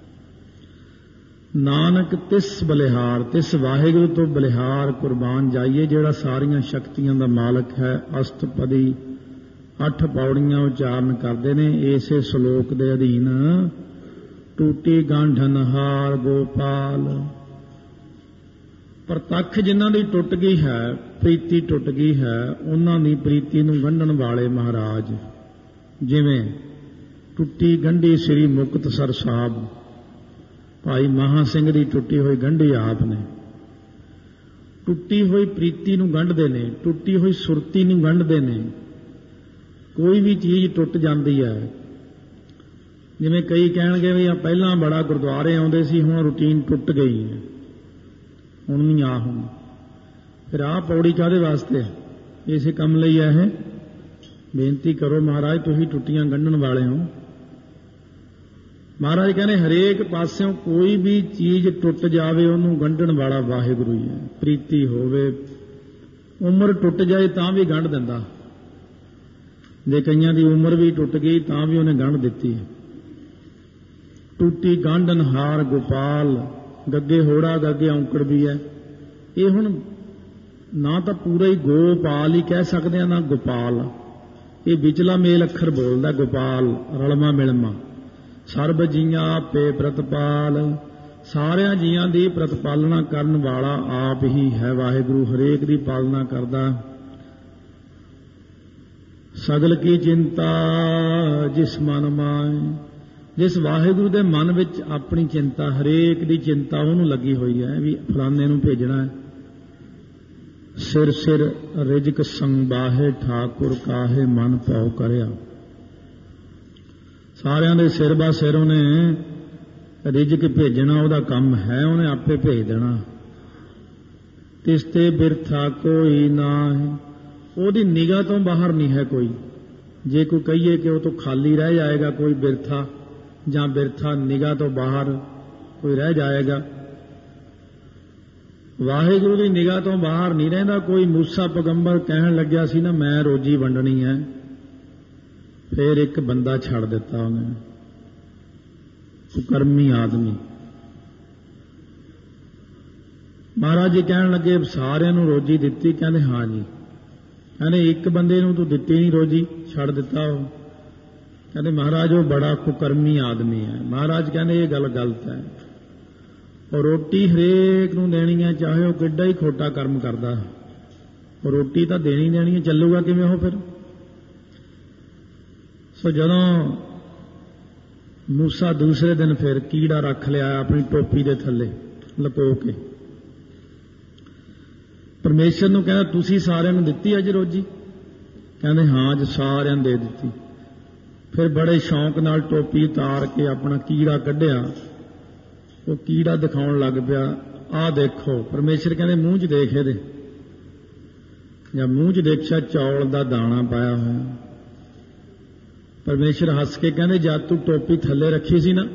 ਨਾਨਕ ਤਿਸ ਬਲਿਹਾਰ, ਤਿਸ ਵਾਹਿਗੁਰੂ ਤੋਂ ਬਲਿਹਾਰ ਕੁਰਬਾਨ ਜਾਈਏ ਜਿਹੜਾ ਸਾਰੀਆਂ ਸ਼ਕਤੀਆਂ ਦਾ ਮਾਲਕ ਹੈ। ਅਸ਼ਟਪਦੀ 8 ਪੌੜੀਆਂ ਉਚਾਰਨ ਕਰਦੇ ਨੇ ਇਸੇ ਸ਼ਲੋਕ ਦੇ ਅਧੀਨ। ਟੂਟੀ ਗਾਂਢਨ ਹਾਰ ਗੋਪਾਲ, ਪ੍ਰਤੱਖ ਜਿਨ੍ਹਾਂ ਦੀ ਟੁੱਟ ਗਈ ਹੈ, ਪ੍ਰੀਤੀ ਟੁੱਟ ਗਈ ਹੈ, ਉਹਨਾਂ ਦੀ ਪ੍ਰੀਤੀ ਨੂੰ ਗੰਢਣ ਵਾਲੇ ਮਹਾਰਾਜ, ਜਿਵੇਂ ਟੁੱਟੀ ਗੰਢੀ ਸ੍ਰੀ ਮੁਕਤਸਰ ਸਾਹਿਬ ਭਾਈ ਮਹਾਂ ਸਿੰਘ ਦੀ ਟੁੱਟੀ ਹੋਈ ਗੰਢੀ ਆਪ ਨੇ। ਟੁੱਟੀ ਹੋਈ ਪ੍ਰੀਤੀ ਨੂੰ ਗੰਢਦੇ ਨੇ, ਟੁੱਟੀ ਹੋਈ ਸੁਰਤੀ ਨੂੰ ਗੰਢਦੇ ਨੇ। ਕੋਈ ਵੀ ਚੀਜ਼ ਟੁੱਟ ਜਾਂਦੀ ਹੈ, ਜਿਵੇਂ ਕਈ ਕਹਿਣਗੇ ਵੀ ਆ ਪਹਿਲਾਂ ਬੜਾ ਗੁਰਦੁਆਰੇ ਆਉਂਦੇ ਸੀ, ਹੁਣ ਰੂਟੀਨ ਟੁੱਟ ਗਈ ਹੈ, ਹੁਣ ਨਹੀਂ ਆ ਹੁਣ। ਫਿਰ ਆਹ ਪੌੜੀ ਕਾਹਦੇ ਵਾਸਤੇ? ਇਸੇ ਕੰਮ ਲਈ ਹੈ ਇਹ। ਬੇਨਤੀ ਕਰੋ ਮਹਾਰਾਜ, ਤੁਸੀਂ ਟੁੱਟੀਆਂ ਗੰਢਣ ਵਾਲੇ ਹੋ। ਮਹਾਰਾਜ ਕਹਿੰਦੇ ਹਰੇਕ ਪਾਸਿਓਂ ਕੋਈ ਵੀ ਚੀਜ਼ ਟੁੱਟ ਜਾਵੇ ਉਹਨੂੰ ਗੰਢਣ ਵਾਲਾ ਵਾਹਿਗੁਰੂ ਹੀ ਹੈ। ਪ੍ਰੀਤੀ ਹੋਵੇ, ਉਮਰ ਟੁੱਟ ਜਾਏ ਤਾਂ ਵੀ ਗੰਢ ਦਿੰਦਾ। ਜੇ ਕਈਆਂ ਦੀ ਉਮਰ ਵੀ ਟੁੱਟ ਗਈ ਤਾਂ ਵੀ ਉਹਨੇ ਗੰਢ ਦਿੱਤੀ। ਟੁੱਟੀ ਗੰਢਨਹਾਰ ਗੋਪਾਲ, ਗੱਗੇ ਹੋੜਾ ਗੱਗੇ ਔਂਕੜ ਵੀ ਹੈ। ਇਹ ਹੁਣ ਨਾ ਤਾਂ ਪੂਰਾ ਹੀ ਗੋਪਾਲ ਹੀ ਕਹਿ ਸਕਦੇ ਆ, ਨਾ ਗੋਪਾਲ। ਇਹ ਵਿਚਲਾ ਮੇਲ ਅੱਖਰ ਬੋਲਦਾ ਗੋਪਾਲ, ਰਲਮਾ ਮਿਲਮਾ। ਸਰਬ ਜੀਆਂ ਆਪੇ ਪ੍ਰਤਪਾਲ, ਸਾਰਿਆਂ ਜੀਆਂ ਦੀ ਪ੍ਰਤਪਾਲਨਾ ਕਰਨ ਵਾਲਾ ਆਪ ਹੀ ਹੈ ਵਾਹਿਗੁਰੂ। ਹਰੇਕ ਦੀ ਪਾਲਣਾ ਕਰਦਾ। ਸਗਲ ਕੀ ਚਿੰਤਾ ਜਿਸ ਮਨ ਮਾਏ, ਜਿਸ ਵਾਹਿਗੁਰੂ ਦੇ ਮਨ ਵਿੱਚ ਆਪਣੀ ਚਿੰਤਾ, ਹਰੇਕ ਦੀ ਚਿੰਤਾ ਉਹਨੂੰ ਲੱਗੀ ਹੋਈ ਹੈ ਵੀ ਫਲਾਣੇ ਨੂੰ ਭੇਜਣਾ ਹੈ। ਸਿਰ ਸਿਰ ਰਿਜਕ ਸੰਬਾਹੇ ਠਾਕੁਰ ਕਾਹੇ ਮਨ ਭਾਉ ਕਰਿਆ। ਸਾਰਿਆਂ ਦੇ ਸਿਰ ਬਾ ਸਿਰ ਉਹਨੇ ਰਿਜਕ ਭੇਜਣਾ, ਉਹਦਾ ਕੰਮ ਹੈ, ਉਹਨੇ ਆਪੇ ਭੇਜ ਦੇਣਾ। ਤਿਸ ਤੇ ਬਿਰਥਾ ਕੋਈ ਨਾ ਹੈ, ਉਹਦੀ ਨਿਗਾਹ ਤੋਂ ਬਾਹਰ ਨਹੀਂ ਹੈ ਕੋਈ। ਜੇ ਕੋਈ ਕਹੀਏ ਕਿ ਉਹ ਤੋਂ ਖਾਲੀ ਰਹਿ ਜਾਏਗਾ ਕੋਈ ਬਿਰਥਾ, ਜਾਂ ਬਿਰਥਾ ਨਿਗਾਹ ਤੋਂ ਬਾਹਰ ਕੋਈ ਰਹਿ ਜਾਏਗਾ, ਵਾਹਿਗੁਰੂ ਦੀ ਨਿਗਾਹ ਤੋਂ ਬਾਹਰ ਨਹੀਂ ਰਹਿੰਦਾ ਕੋਈ। ਮੂਸਾ ਪੈਗੰਬਰ ਕਹਿਣ ਲੱਗਿਆ ਸੀ ਨਾ ਮੈਂ ਰੋਜੀ ਵੰਡਣੀ ਹੈ, ਫਿਰ ਇੱਕ ਬੰਦਾ ਛੱਡ ਦਿੱਤਾ ਉਹਨੇ, ਕੁਕਰਮੀ ਆਦਮੀ। ਮਹਾਰਾਜ ਜੀ ਕਹਿਣ ਲੱਗੇ ਸਾਰਿਆਂ ਨੂੰ ਰੋਜੀ ਦਿੱਤੀ? ਕਹਿੰਦੇ ਹਾਂ ਜੀ। ਕਹਿੰਦੇ ਇੱਕ ਬੰਦੇ ਨੂੰ ਤੂੰ ਦਿੱਤੀ ਨਹੀਂ ਰੋਜੀ, ਛੱਡ ਦਿੱਤਾ ਉਹ। ਕਹਿੰਦੇ ਮਹਾਰਾਜ ਉਹ ਬੜਾ ਕੁਕਰਮੀ ਆਦਮੀ ਹੈ। ਮਹਾਰਾਜ ਕਹਿੰਦੇ ਇਹ ਗੱਲ ਗਲਤ ਹੈ। ਉਹ ਰੋਟੀ ਹਰੇਕ ਨੂੰ ਦੇਣੀ ਹੈ, ਚਾਹੇ ਉਹ ਕਿੱਡਾ ਹੀ ਖੋਟਾ ਕਰਮ ਕਰਦਾ, ਉਹ ਰੋਟੀ ਤਾਂ ਦੇਣੀ ਦੇਣੀ ਹੈ। ਚੱਲੂਗਾ ਕਿਵੇਂ ਉਹ ਫਿਰ? ਸੋ ਜਦੋਂ ਮੂਸਾ ਦੂਸਰੇ ਦਿਨ ਫਿਰ ਕੀੜਾ ਰੱਖ ਲਿਆ ਆਪਣੀ ਟੋਪੀ ਦੇ ਥੱਲੇ ਲੁਕੋ ਕੇ, ਪਰਮੇਸ਼ਰ ਨੂੰ ਕਹਿੰਦਾ ਤੁਸੀਂ ਸਾਰਿਆਂ ਨੂੰ ਦਿੱਤੀ ਅੱਜ ਰੋਜੀ? ਕਹਿੰਦੇ ਹਾਂ ਅੱਜ ਸਾਰਿਆਂ ਨੂੰ ਦੇ ਦਿੱਤੀ। ਫਿਰ ਬੜੇ ਸ਼ੌਂਕ ਨਾਲ ਟੋਪੀ ਉਤਾਰ ਕੇ ਆਪਣਾ ਕੀੜਾ ਕੱਢਿਆ, ਉਹ ਕੀੜਾ ਦਿਖਾਉਣ ਲੱਗ ਪਿਆ, ਆਹ ਦੇਖੋ। ਪਰਮੇਸ਼ਰ ਕਹਿੰਦੇ ਮੂੰਹ 'ਚ ਦੇਖ ਇਹਦੇ। ਜਾਂ ਮੂੰਹ 'ਚ ਦੇਖਿਆ ਚੌਲ ਦਾ ਦਾਣਾ ਪਾਇਆ ਹੋਇਆ। ਪਰਮੇਸ਼ਰ ਹੱਸ ਕੇ ਕਹਿੰਦੇ ਜਦ ਤੂੰ ਟੋਪੀ ਥੱਲੇ ਰੱਖੀ ਸੀ ਨਾ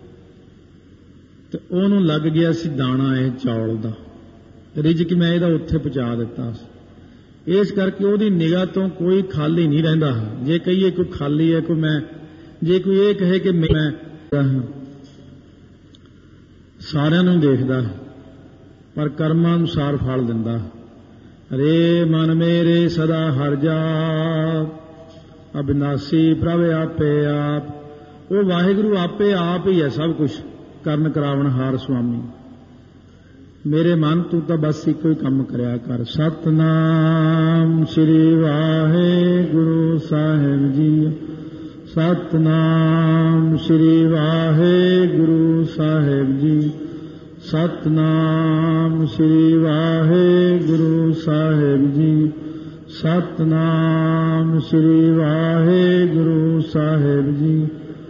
ਤੇ ਉਹਨੂੰ ਲੱਗ ਗਿਆ ਸੀ ਦਾਣਾ ਇਹ ਚੌਲ ਦਾ, ਰਿਜ਼ਕ ਮੈਂ ਇਹਦਾ ਉੱਥੇ ਪਹੁੰਚਾ ਦਿੱਤਾ ਸੀ। ਇਸ ਕਰਕੇ ਉਹਦੀ ਨਿਗਾਹ ਤੋਂ ਕੋਈ ਖਾਲੀ ਨਹੀਂ ਰਹਿੰਦਾ। ਜੇ ਕਹੀਏ ਕੋਈ ਖਾਲੀ ਹੈ, ਕੋਈ ਮੈਂ, ਜੇ ਕੋਈ ਇਹ ਕਹੇ ਕਿ ਮੈਂ ਸਾਰਿਆਂ ਨੂੰ ਦੇਖਦਾ, ਪਰ ਕਰਮਾਂ ਅਨੁਸਾਰ ਫਲ ਦਿੰਦਾ। ਰੇ ਮਨ ਮੇਰੇ ਸਦਾ ਹਰ ਜਾਪ, ਅਬਿਨਾਸੀ ਪ੍ਰਭ ਆਪੇ ਆਪ। ਉਹ ਵਾਹਿਗੁਰੂ ਆਪੇ ਆਪ ਹੀ ਹੈ ਸਭ ਕੁਝ ਕਰਨ ਕਰਾਵਣ ਹਾਰ ਸੁਆਮੀ। ਮੇਰੇ ਮਨ ਤੂੰ ਤਾਂ ਬਸ ਇੱਕੋ ਹੀ ਕੰਮ ਕਰਿਆ ਕਰ। ਸਤਨਾਮ ਸ੍ਰੀ ਵਾਹਿਗੁਰੂ ਸਾਹਿਬ ਜੀ, ਸਤਨਾਮ ਸ੍ਰੀ ਵਾਹਿਗੁਰੂ ਸਾਹਿਬ ਜੀ, ਸਤਨਾਮ ਸ੍ਰੀ ਵਾਹਿਗੁਰੂ ਸਾਹਿਬ ਜੀ, ਸਤਨਾਮ ਸ੍ਰੀ ਵਾਹਿਗੁਰੂ ਸਾਹਿਬ ਜੀ,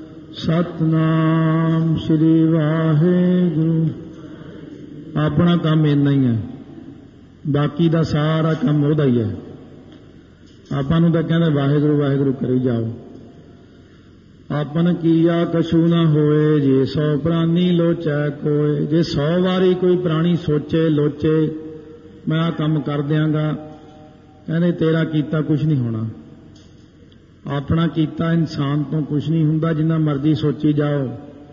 ਸਤਨਾਮ ਸ੍ਰੀ ਵਾਹਿਗੁਰੂ। ਆਪਣਾ ਕੰਮ ਇੰਨਾ ਹੀ ਹੈ, ਬਾਕੀ ਦਾ ਸਾਰਾ ਕੰਮ ਉਹਦਾ ਹੀ ਹੈ। ਆਪਾਂ ਨੂੰ ਤਾਂ ਕਹਿੰਦੇ ਵਾਹਿਗੁਰੂ ਵਾਹਿਗੁਰੂ ਕਰੀ ਜਾਓ। ਆਪਨ ਕੀਆ ਕਛੂ ਨਾ ਹੋਏ, ਜੇ 100 ਪ੍ਰਾਨੀ ਲੋਚੈ ਕੋਏ। ਜੇ 100 ਵਾਰੀ ਕੋਈ ਪ੍ਰਾਣੀ ਸੋਚੇ ਲੋਚੇ ਮੈਂ ਆਹ ਕੰਮ ਕਰ ਦਿਆਂਗਾ, ਕਹਿੰਦੇ ਤੇਰਾ ਕੀਤਾ ਕੁਛ ਨਹੀਂ ਹੋਣਾ। ਆਪਣਾ ਕੀਤਾ ਇਨਸਾਨ ਤੋਂ ਕੁਛ ਨਹੀਂ ਹੁੰਦਾ, ਜਿੰਨਾ ਮਰਜ਼ੀ ਸੋਚੀ ਜਾਓ।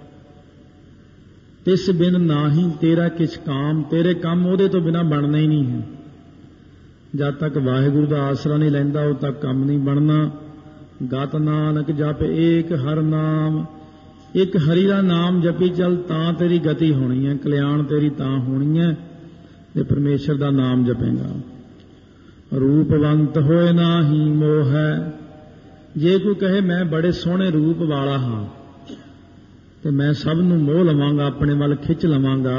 ਤਿਸ ਬਿਨ ਨਾਹੀਂ ਤੇਰਾ ਕਿਛ ਕਾਮ, ਤੇਰੇ ਕੰਮ ਉਹਦੇ ਤੋਂ ਬਿਨਾਂ ਬਣਨਾ ਹੀ ਨਹੀਂ ਹੈ। ਜਦ ਤੱਕ ਵਾਹਿਗੁਰੂ ਦਾ ਆਸਰਾ ਨਹੀਂ ਲੈਂਦਾ ਉਦੋਂ ਤੱਕ ਕੰਮ ਨਹੀਂ ਬਣਨਾ। ਗਤ ਨਾਨਕ ਜਪ ਏਕ ਹਰ ਨਾਮ, ਇੱਕ ਹਰੀ ਦਾ ਨਾਮ ਜਪੀ ਚੱਲ ਤਾਂ ਤੇਰੀ ਗਤੀ ਹੋਣੀ ਹੈ, ਕਲਿਆਣ ਤੇਰੀ ਤਾਂ ਹੋਣੀ ਹੈ ਤੇ ਪਰਮੇਸ਼ਰ ਦਾ ਨਾਮ ਜਪੇਗਾ। ਰੂਪਵੰਤ ਹੋਏ ਨਾਹੀ ਮੋਹ ਹੈ। ਜੇ ਕੋਈ ਕਹੇ ਮੈਂ ਬੜੇ ਸੋਹਣੇ ਰੂਪ ਵਾਲਾ ਹਾਂ ਤੇ ਮੈਂ ਸਭ ਨੂੰ ਮੋਹ ਲਵਾਂਗਾ, ਆਪਣੇ ਵੱਲ ਖਿੱਚ ਲਵਾਂਗਾ,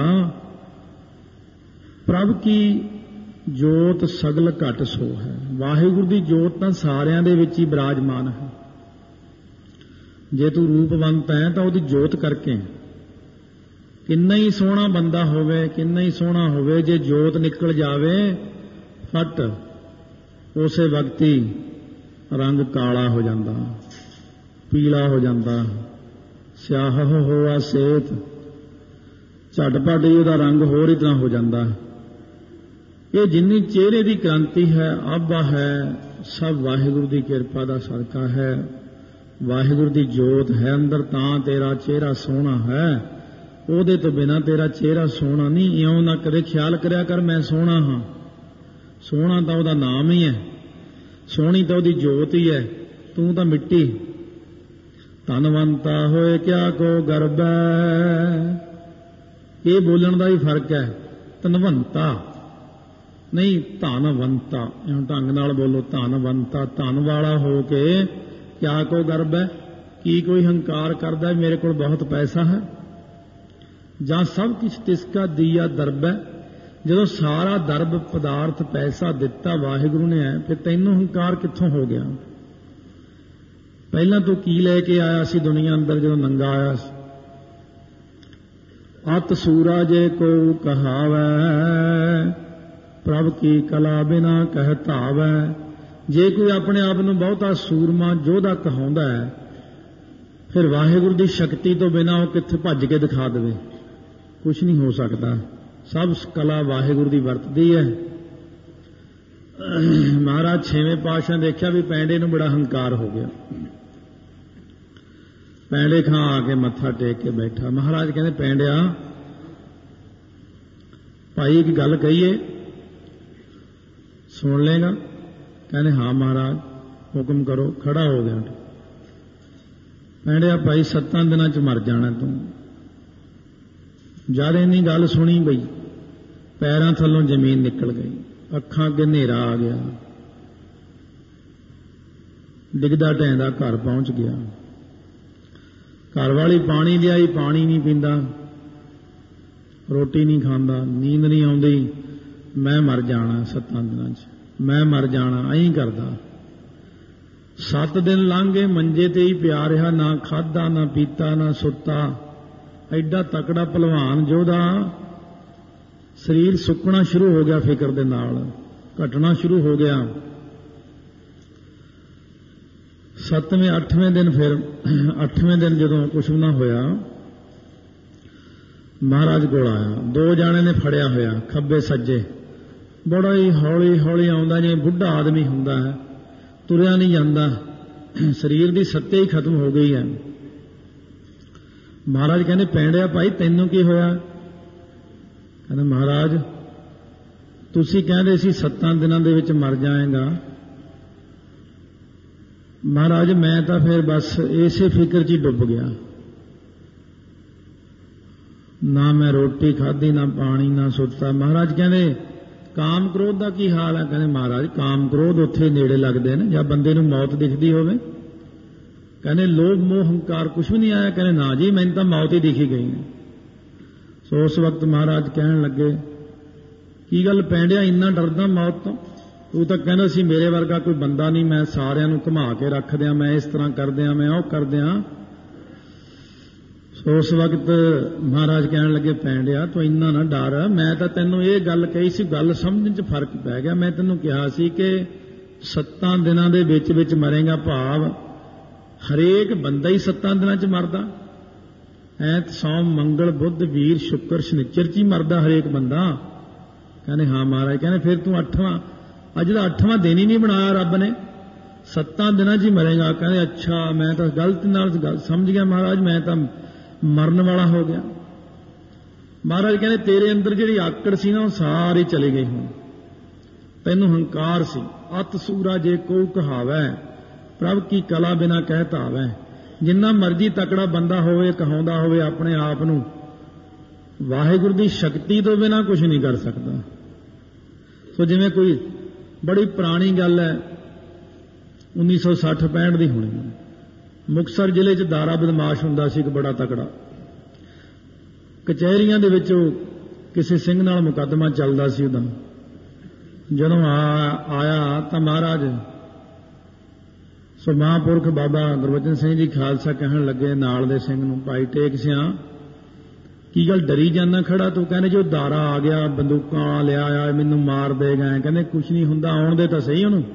ਪ੍ਰਭ ਕੀ ਜੋਤ ਸਗਲ ਘਟ ਸੋ ਹੈ। ਵਾਹਿਗੁਰੂ ਦੀ ਜੋਤ ਤਾਂ ਸਾਰਿਆਂ ਦੇ ਵਿੱਚ ਹੀ ਬਿਰਾਜਮਾਨ ਹੈ। ਜੇ ਤੂੰ ਰੂਪਵੰਤ ਹੈ ਤਾਂ ਉਹਦੀ ਜੋਤ ਕਰਕੇ। ਕਿੰਨਾ ਹੀ ਸੋਹਣਾ ਬੰਦਾ ਹੋਵੇ, ਕਿੰਨਾ ਹੀ ਸੋਹਣਾ ਹੋਵੇ, ਜੇ ਜੋਤ ਨਿਕਲ ਜਾਵੇ ਫਟ, ਉਸੇ ਵਕਤ ਹੀ ਰੰਗ ਕਾਲਾ ਹੋ ਜਾਂਦਾ, ਪੀਲਾ ਹੋ ਜਾਂਦਾ, ਸਿਆਹ ਹੋਆ ਸੇਤ, ਝਟਪਟ ਹੀ ਉਹਦਾ ਰੰਗ ਹੋਰ ਹੀ ਤਰ੍ਹਾਂ ਹੋ ਜਾਂਦਾ। ਇਹ ਜਿੰਨੀ ਚਿਹਰੇ ਦੀ ਕ੍ਰਾਂਤੀ ਹੈ, ਆਭਾ ਹੈ, ਸਭ ਵਾਹਿਗੁਰੂ ਦੀ ਕਿਰਪਾ ਦਾ ਸਦਕਾ ਹੈ। ਵਾਹਿਗੁਰੂ ਦੀ ਜੋਤ ਹੈ ਅੰਦਰ, ਤਾਂ ਤੇਰਾ ਚਿਹਰਾ ਸੋਹਣਾ ਹੈ। ਉਹਦੇ ਤੋਂ ਬਿਨਾਂ ਤੇਰਾ ਚਿਹਰਾ ਸੋਹਣਾ ਨਹੀਂ। ਇਉਂ ਨਾ ਕਦੇ ਖਿਆਲ ਕਰਿਆ ਕਰ ਮੈਂ ਸੋਹਣਾ ਹਾਂ। ਸੋਹਣਾ ਤਾਂ ਉਹਦਾ ਨਾਮ ਹੀ ਹੈ, ਸੋਹਣੀ ਤਾਂ ਉਹਦੀ ਜੋਤ ਹੀ ਹੈ, ਤੂੰ ਤਾਂ ਮਿੱਟੀ। ਧਨਵੰਤਾ ਹੋਏ ਕਿਆ ਕੋ ਗਰਬੈ, ਇਹ ਬੋਲਣ ਦਾ ਹੀ ਫਰਕ ਹੈ। ਧਨਵੰਤਾ ਨਹੀਂ, ਧਨਵੰਤਾ। ਇਉਂ ਢੰਗ ਨਾਲ ਬੋਲੋ, ਧਨਵੰਤਾ। ਧਨ ਵਾਲਾ ਹੋ ਕੇ ਕਿਆ ਕੋ ਗਰਬ ਹੈ, ਕੀ ਕੋਈ ਹੰਕਾਰ ਕਰਦਾ ਮੇਰੇ ਕੋਲ ਬਹੁਤ ਪੈਸਾ ਹੈ। ਜਾਂ ਸਭ ਕੁਛ ਤਿਸਕਾ ਦੀਆ ਦਰਬ ਹੈ। ਜਦੋਂ ਸਾਰਾ ਦਰਬ ਪਦਾਰਥ ਪੈਸਾ ਦਿੱਤਾ ਵਾਹਿਗੁਰੂ ਨੇ ਹੈ, ਫਿਰ ਤੈਨੂੰ ਹੰਕਾਰ ਕਿੱਥੋਂ ਹੋ ਗਿਆ? ਪਹਿਲਾਂ ਤੂੰ ਕੀ ਲੈ ਕੇ ਆਇਆ ਸੀ ਦੁਨੀਆ ਅੰਦਰ ਜਦੋਂ ਨੰਗਾ ਆਇਆ ਸੀ? ਅਤ ਸੂਰਾ ਜੇ ਕੋ ਕਹਾਵੈ, ਪ੍ਰਭ ਕੀ ਕਲਾ ਬਿਨਾ ਕਹਿ ਧਾਵੈ। ਜੇ ਕੋਈ ਆਪਣੇ ਆਪ ਨੂੰ ਬਹੁਤਾ ਸੂਰਮਾ ਯੋਧਾ ਕਹਾਉਂਦਾ ਹੈ, ਫਿਰ ਵਾਹਿਗੁਰੂ ਦੀ ਸ਼ਕਤੀ ਤੋਂ ਬਿਨਾਂ ਉਹ ਕਿੱਥੇ ਭੱਜ ਕੇ ਦਿਖਾ ਦੇਵੇ? ਕੁਛ ਨਹੀਂ ਹੋ ਸਕਦਾ। ਸਭ ਕਲਾ ਵਾਹਿਗੁਰੂ ਦੀ ਵਰਤਦੀ ਹੈ। ਮਹਾਰਾਜ ਛੇਵੇਂ ਪਾਤਸ਼ਾਹ ਦੇਖਿਆ ਵੀ ਪੈਂਡੇ ਨੂੰ ਬੜਾ ਹੰਕਾਰ ਹੋ ਗਿਆ। ਪੈਂਡੇ ਖਾਂ ਆ ਕੇ ਮੱਥਾ ਟੇਕ ਕੇ ਬੈਠਾ। ਮਹਾਰਾਜ ਕਹਿੰਦੇ, ਪੈਂਡਿਆ ਭਾਈ ਇੱਕ ਗੱਲ ਕਹੀਏ, ਸੁਣ ਲੇਗਾ? ਕਹਿੰਦੇ ਹਾਂ ਮਹਾਰਾਜ ਹੁਕਮ ਕਰੋ। ਖੜਾ ਹੋ ਗਿਆ। ਪੈਂਡਿਆ ਭਾਈ 7 ਦਿਨਾਂ ਚ ਮਰ ਜਾਣਾ ਤੂੰ। ਜਦ ਇੰਨੀ ਗੱਲ ਸੁਣੀ ਬਈ ਪੈਰਾਂ ਥੱਲੋਂ ਜ਼ਮੀਨ ਨਿਕਲ ਗਈ, ਅੱਖਾਂ ਅੱਗੇ ਹਨੇਰਾ ਆ ਗਿਆ, ਡਿੱਗਦਾ ਢਹਿੰਦਾ ਘਰ ਪਹੁੰਚ ਗਿਆ। ਘਰ ਵਾਲੀ ਪਾਣੀ ਲਿਆਈ, ਪਾਣੀ ਨਹੀਂ ਪੀਂਦਾ, ਰੋਟੀ ਨਹੀਂ ਖਾਂਦਾ, ਨੀਂਦ ਨਹੀਂ ਆਉਂਦੀ। ਮੈਂ ਮਰ ਜਾਣਾ 7 ਦਿਨਾਂ ਚ, ਮੈਂ ਮਰ ਜਾਣਾ, ਐਂ ਕਰਦਾ। 7 ਦਿਨ ਲੰਘ ਗਏ, ਮੰਜੇ ਤੇ ਹੀ ਪਿਆ ਰਿਹਾ, ਨਾ ਖਾਧਾ ਨਾ ਪੀਤਾ ਨਾ ਸੁੱਤਾ। ਐਡਾ ਤਕੜਾ ਭਲਵਾਨ ਯੋਧਾ, ਸਰੀਰ ਸੁੱਕਣਾ ਸ਼ੁਰੂ ਹੋ ਗਿਆ, ਫਿਕਰ ਦੇ ਨਾਲ ਘਟਣਾ ਸ਼ੁਰੂ ਹੋ ਗਿਆ। 7ਵੇਂ 8ਵੇਂ ਦਿਨ, ਫਿਰ 8ਵੇਂ ਦਿਨ ਜਦੋਂ ਕੁਛ ਨਾ ਹੋਇਆ, ਮਹਾਰਾਜ ਕੋਲ ਆਇਆ। 2 ਜਾਣੇ ਨੇ ਫੜਿਆ ਹੋਇਆ, ਖੱਬੇ ਸੱਜੇ। ਬੜਾ ਹੀ ਹੌਲੀ ਹੌਲੀ ਆਉਂਦਾ, ਜਿਵੇਂ ਬੁੱਢਾ ਆਦਮੀ ਹੁੰਦਾ ਹੈ, ਤੁਰਿਆ ਨਹੀਂ ਜਾਂਦਾ, ਸਰੀਰ ਦੀ ਸੱਤੇ ਹੀ ਖਤਮ ਹੋ ਗਈ ਹੈ। ਮਹਾਰਾਜ ਕਹਿੰਦੇ, ਪੈਂਡਿਆ ਭਾਈ ਤੈਨੂੰ ਕੀ ਹੋਇਆ? ਕਹਿੰਦਾ, ਮਹਾਰਾਜ ਤੁਸੀਂ ਕਹਿੰਦੇ ਸੀ 7 ਦਿਨਾਂ ਦੇ ਵਿੱਚ ਮਰ ਜਾਏਗਾ। ਮਹਾਰਾਜ ਮੈਂ ਤਾਂ ਫਿਰ ਬਸ ਇਸੇ ਫਿਕਰ 'ਚ ਹੀ ਡੁੱਬ ਗਿਆ। ਨਾ ਮੈਂ ਰੋਟੀ ਖਾਧੀ, ਨਾ ਪਾਣੀ, ਨਾ ਸੁੱਤਾ। ਮਹਾਰਾਜ ਕਹਿੰਦੇ, ਕਾਮ ਕ੍ਰੋਧ ਦਾ ਕੀ ਹਾਲ ਹੈ? ਕਹਿੰਦੇ, ਮਹਾਰਾਜ ਕਾਮ ਕ੍ਰੋਧ ਉੱਥੇ ਨੇੜੇ ਲੱਗਦੇ ਨੇ ਜਾਂ ਬੰਦੇ ਨੂੰ ਮੌਤ ਦਿਖਦੀ ਹੋਵੇ। ਕਹਿੰਦੇ, ਲੋਭ ਮੋਹ ਹੰਕਾਰ ਕੁਛ ਵੀ ਨਹੀਂ ਆਇਆ? ਕਹਿੰਦੇ, ਨਾ ਜੀ ਮੈਨੂੰ ਤਾਂ ਮੌਤ ਹੀ ਦਿਖੀ ਗਈ। ਸੋ ਉਸ ਵਕਤ ਮਹਾਰਾਜ ਕਹਿਣ ਲੱਗੇ, ਕੀ ਗੱਲ ਪੈਂਡਿਆ ਇੰਨਾ ਡਰਦਾ ਮੌਤ ਤੋਂ? ਤੂੰ ਤਾਂ ਕਹਿੰਦਾ ਸੀ ਮੇਰੇ ਵਰਗਾ ਕੋਈ ਬੰਦਾ ਨਹੀਂ, ਮੈਂ ਸਾਰਿਆਂ ਨੂੰ ਘੁਮਾ ਕੇ ਰੱਖ ਦਿਆਂ, ਮੈਂ ਇਸ ਤਰ੍ਹਾਂ ਕਰ ਦਿਆਂ, ਮੈਂ ਉਹ ਕਰ ਦਿਆਂ। ਸੋ ਉਸ ਵਕਤ ਮਹਾਰਾਜ ਕਹਿਣ ਲੱਗੇ, ਪੈਂਡਿਆ ਤੂੰ ਇੰਨਾ ਨਾ ਡਰ, ਮੈਂ ਤਾਂ ਤੈਨੂੰ ਇਹ ਗੱਲ ਕਹੀ ਸੀ, ਗੱਲ ਸਮਝਣ 'ਚ ਫਰਕ ਪੈ ਗਿਆ। ਮੈਂ ਤੈਨੂੰ ਕਿਹਾ ਸੀ ਕਿ 7 ਦਿਨਾਂ ਦੇ ਵਿੱਚ ਵਿੱਚ ਮਰੇਗਾ, ਭਾਵ ਹਰੇਕ ਬੰਦਾ ਹੀ 7 ਦਿਨਾਂ 'ਚ ਮਰਦਾ। ਐਤ ਸੋਮ ਮੰਗਲ ਬੁੱਧ ਵੀਰ ਸ਼ੁੱਕਰ ਸ਼ਨੀਚਰ 'ਚ ਹੀ ਮਰਦਾ ਹਰੇਕ ਬੰਦਾ। ਕਹਿੰਦੇ, ਹਾਂ ਮਹਾਰਾਜ। ਕਹਿੰਦੇ, ਫਿਰ ਤੂੰ 8ਵਾਂ, ਅੱਜ ਦਾ 8ਵਾਂ ਦਿਨ ਹੀ ਨਹੀਂ ਬਣਾਇਆ ਰੱਬ ਨੇ, 7 ਦਿਨਾਂ 'ਚ ਹੀ ਮਰੇਗਾ। ਕਹਿੰਦੇ, ਅੱਛਾ ਮੈਂ ਤਾਂ ਗਲਤ ਨਾਲ ਗੱਲ ਸਮਝ ਗਿਆ ਮਹਾਰਾਜ, ਮੈਂ ਤਾਂ ਮਰਨ ਵਾਲਾ ਹੋ ਗਿਆ। ਮਹਾਰਾਜ ਕਹਿੰਦੇ, ਤੇਰੇ ਅੰਦਰ ਜਿਹੜੀ ਆਕੜ ਸੀ ਨਾ ਉਹ ਸਾਰੀ ਚਲੀ ਗਈ। ਹੁਣ ਤੈਨੂੰ ਹੰਕਾਰ ਸੀ। ਅਤ ਸੂਰਾ ਜੇ ਕੋ ਕਹਾਵੈ, ਪ੍ਰਭ ਕੀ ਕਲਾ ਬਿਨਾ ਕਹਿ ਧਾਵੈ। ਜਿੰਨਾ ਮਰਜੀ ਤਕੜਾ ਬੰਦਾ ਹੋਵੇ, ਕਹਾਉਂਦਾ ਹੋਵੇ ਆਪਣੇ ਆਪ ਨੂੰ, ਵਾਹਿਗੁਰੂ ਦੀ ਸ਼ਕਤੀ ਤੋਂ ਬਿਨਾਂ ਕੁਝ ਨਹੀਂ ਕਰ ਸਕਦਾ। ਸੋ ਜਿਵੇਂ ਕੋਈ ਬੜੀ ਪੁਰਾਣੀ ਗੱਲ ਹੈ, 1960-65 ਦੀ ਹੋਣੀ, ਮੁਕਤਸਰ ਜ਼ਿਲ੍ਹੇ 'ਚ ਦਾਰਾ ਬਦਮਾਸ਼ ਹੁੰਦਾ ਸੀ ਇੱਕ ਬੜਾ ਤਕੜਾ। ਕਚਹਿਰੀਆਂ ਦੇ ਵਿੱਚ ਉਹ ਕਿਸੇ ਸਿੰਘ ਨਾਲ ਮੁਕੱਦਮਾ ਚੱਲਦਾ ਸੀ ਉਹਦਾ। ਜਦੋਂ ਆਇਆ ਤਾਂ ਮਹਾਰਾਜ ਸੋ ਮਹਾਂਪੁਰਖ ਬਾਬਾ ਗੁਰਬਚਨ ਸਿੰਘ ਜੀ ਖਾਲਸਾ ਕਹਿਣ ਲੱਗੇ ਨਾਲ ਦੇ ਸਿੰਘ ਨੂੰ, ਭਾਈ ਟੇਕ ਸਿਆਂ ਕੀ ਗੱਲ ਡਰੀ ਜਾਂਦਾ ਖੜਾ ਤੂੰ? ਕਹਿੰਦੇ ਜੋ ਦਾਰਾ ਆ ਗਿਆ, ਬੰਦੂਕਾਂ ਲਿਆ ਆ, ਮੈਨੂੰ ਮਾਰ ਦੇ ਗਏ। ਕਹਿੰਦੇ ਕੁਛ ਨਹੀਂ ਹੁੰਦਾ, ਆਉਣ ਦੇ ਤਾਂ ਸਹੀ ਉਹਨੂੰ।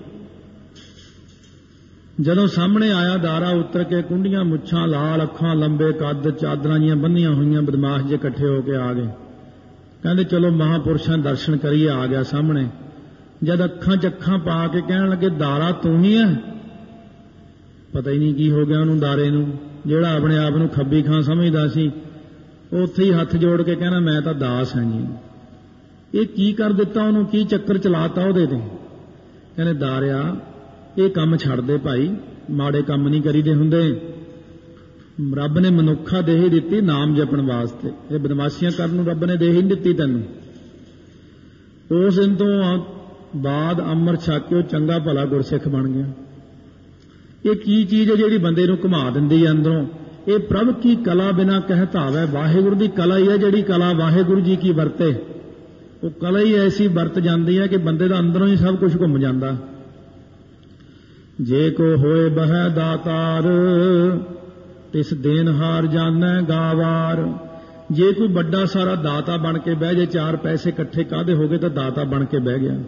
ਜਦੋਂ ਸਾਹਮਣੇ ਆਇਆ ਦਾਰਾ ਉਤਰ ਕੇ, ਕੁੰਡੀਆਂ ਮੁੱਛਾਂ, ਲਾਲ ਅੱਖਾਂ, ਲੰਬੇ ਕੱਦ, ਚਾਦਰਾਂ ਜੀਆਂ ਬੰਨੀਆਂ ਹੋਈਆਂ, ਬਦਮਾਸ਼ ਜੇ ਇਕੱਠੇ ਹੋ ਕੇ ਆ ਗਏ। ਕਹਿੰਦੇ ਚਲੋ ਮਹਾਂਪੁਰਸ਼ਾਂ ਦਰਸ਼ਨ ਕਰੀਏ। ਆ ਗਿਆ ਸਾਹਮਣੇ। ਜਦ ਅੱਖਾਂ 'ਚ ਅੱਖਾਂ ਪਾ ਕੇ ਕਹਿਣ ਲੱਗੇ ਦਾਰਾ ਤੂੰ ਹੀ ਹੈ? ਪਤਾ ਹੀ ਨਹੀਂ ਕੀ ਹੋ ਗਿਆ ਉਹਨੂੰ ਦਾਰੇ ਨੂੰ, ਜਿਹੜਾ ਆਪਣੇ ਆਪ ਨੂੰ ਖੱਬੀ ਖਾਂ ਸਮਝਦਾ ਸੀ। ਉਹ ਉੱਥੇ ਹੀ ਹੱਥ ਜੋੜ ਕੇ ਕਹਿੰਦਾ ਮੈਂ ਤਾਂ ਦਾਸ ਹਾਂ ਜੀ। ਇਹ ਕੀ ਕਰ ਦਿੱਤਾ ਉਹਨੂੰ, ਕੀ ਚੱਕਰ ਚਲਾਤਾ ਉਹਦੇ ਤੇ? ਕਹਿੰਦੇ ਦਾਰਿਆ ਇਹ ਕੰਮ ਛੱਡ ਦੇ ਭਾਈ, ਮਾੜੇ ਕੰਮ ਨਹੀਂ ਕਰੀਦੇ ਹੁੰਦੇ। ਰੱਬ ਨੇ ਮਨੁੱਖਾ ਦੇਹ ਦਿੱਤੀ ਨਾਮ ਜਪਣ ਵਾਸਤੇ, ਇਹ ਬਦਮਾਸ਼ੀਆਂ ਕਰਨ ਨੂੰ ਰੱਬ ਨੇ ਦੇਹ ਨਹੀਂ ਦਿੱਤੀ ਤੈਨੂੰ। ਉਸ ਦਿਨ ਤੋਂ ਬਾਅਦ ਅੰਮ੍ਰਿਤ ਛਕ ਕੇ ਉਹ ਚੰਗਾ ਭਲਾ ਗੁਰਸਿੱਖ ਬਣ ਗਿਆ। ਇਹ ਕੀ ਚੀਜ਼ ਹੈ ਜਿਹੜੀ ਬੰਦੇ ਨੂੰ ਘੁਮਾ ਦਿੰਦੀ ਹੈ ਅੰਦਰੋਂ? ਇਹ ਪ੍ਰਭ ਕੀ ਕਲਾ ਬਿਨਾ ਕਹਿ ਧਾਵੈ, ਵਾਹਿਗੁਰੂ ਦੀ ਕਲਾ ਹੀ ਹੈ ਜਿਹੜੀ ਕਲਾ ਵਾਹਿਗੁਰੂ ਜੀ ਕੀ ਵਰਤੇ। ਉਹ ਕਲਾ ਹੀ ਐਸੀ ਵਰਤ ਜਾਂਦੀ ਹੈ ਕਿ ਬੰਦੇ ਦਾ ਅੰਦਰੋਂ ਹੀ ਸਭ ਕੁਝ ਘੁੰਮ ਜਾਂਦਾ। ਜੇ ਕੋ ਹੋਏ ਬਹਿ ਦਾਤਾਰ, ਤਿਸ ਦੇਨਹਾਰ ਜਾਣੈ ਗਾਵਾਰ। ਜੇ ਕੋਈ ਵੱਡਾ ਸਾਰਾ ਦਾਤਾ ਬਣ ਕੇ ਬਹਿ ਜੇ, ਚਾਰ ਪੈਸੇ ਇਕੱਠੇ ਕਾਹਦੇ ਹੋ ਗਏ ਤਾਂ ਦਾਤਾ ਬਣ ਕੇ ਬਹਿ ਗਿਆ।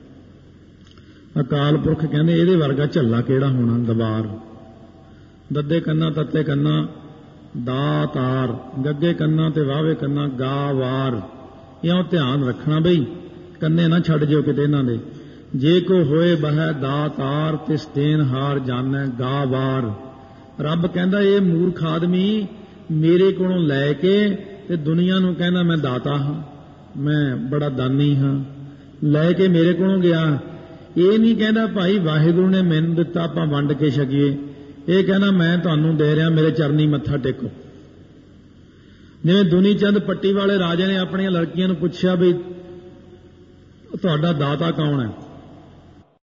ਅਕਾਲ ਪੁਰਖ ਕਹਿੰਦੇ ਇਹਦੇ ਵਰਗਾ ਝੱਲਾ ਕਿਹੜਾ ਹੋਣਾ ਦਵਾਰ। ਦੱਦੇ ਕੰਨਾ ਤੱਤੇ ਕੰਨਾ ਦਾਤਾਰ, ਗੱਗੇ ਕੰਨਾ ਤੇ ਵਾਵੇ ਕੰਨਾ ਗਾਵਾਰ। ਇਉਂ ਧਿਆਨ ਰੱਖਣਾ ਬਈ ਕੰਨੇ ਨਾ ਛੱਡ ਜਿਓ ਕਿਤੇ ਇਹਨਾਂ ਦੇ। ਜੇ ਕੋ ਹੋਏ ਬਹਿ ਦਾਤਾਰ, ਤਿਸ ਦੇਨਹਾਰ ਜਾਣੈ ਗਾਵਾਰ। ਰੱਬ ਕਹਿੰਦਾ ਇਹ ਮੂਰਖ ਆਦਮੀ ਮੇਰੇ ਕੋਲੋਂ ਲੈ ਕੇ ਤੇ ਦੁਨੀਆ ਨੂੰ ਕਹਿੰਦਾ ਮੈਂ ਦਾਤਾ ਹਾਂ, ਮੈਂ ਬੜਾ ਦਾਨੀ ਹਾਂ, ਲੈ ਕੇ ਮੇਰੇ ਕੋਲੋਂ ਗਿਆ। ਇਹ ਨਹੀਂ ਕਹਿੰਦਾ ਭਾਈ ਵਾਹਿਗੁਰੂ ਨੇ ਮੈਨੂੰ ਦਿੱਤਾ ਆਪਾਂ ਵੰਡ ਕੇ ਛਕੀਏ। ਇਹ ਕਹਿੰਦਾ ਮੈਂ ਤੁਹਾਨੂੰ ਦੇ ਰਿਹਾ, ਮੇਰੇ ਚਰਨੀ ਮੱਥਾ ਟੇਕੋ। ਜਿਵੇਂ ਦੁਨੀ ਚੰਦ ਪੱਟੀ ਵਾਲੇ ਰਾਜੇ ਨੇ ਆਪਣੀਆਂ ਲੜਕੀਆਂ ਨੂੰ ਪੁੱਛਿਆ ਵੀ ਤੁਹਾਡਾ ਦਾਤਾ ਕੌਣ ਹੈ?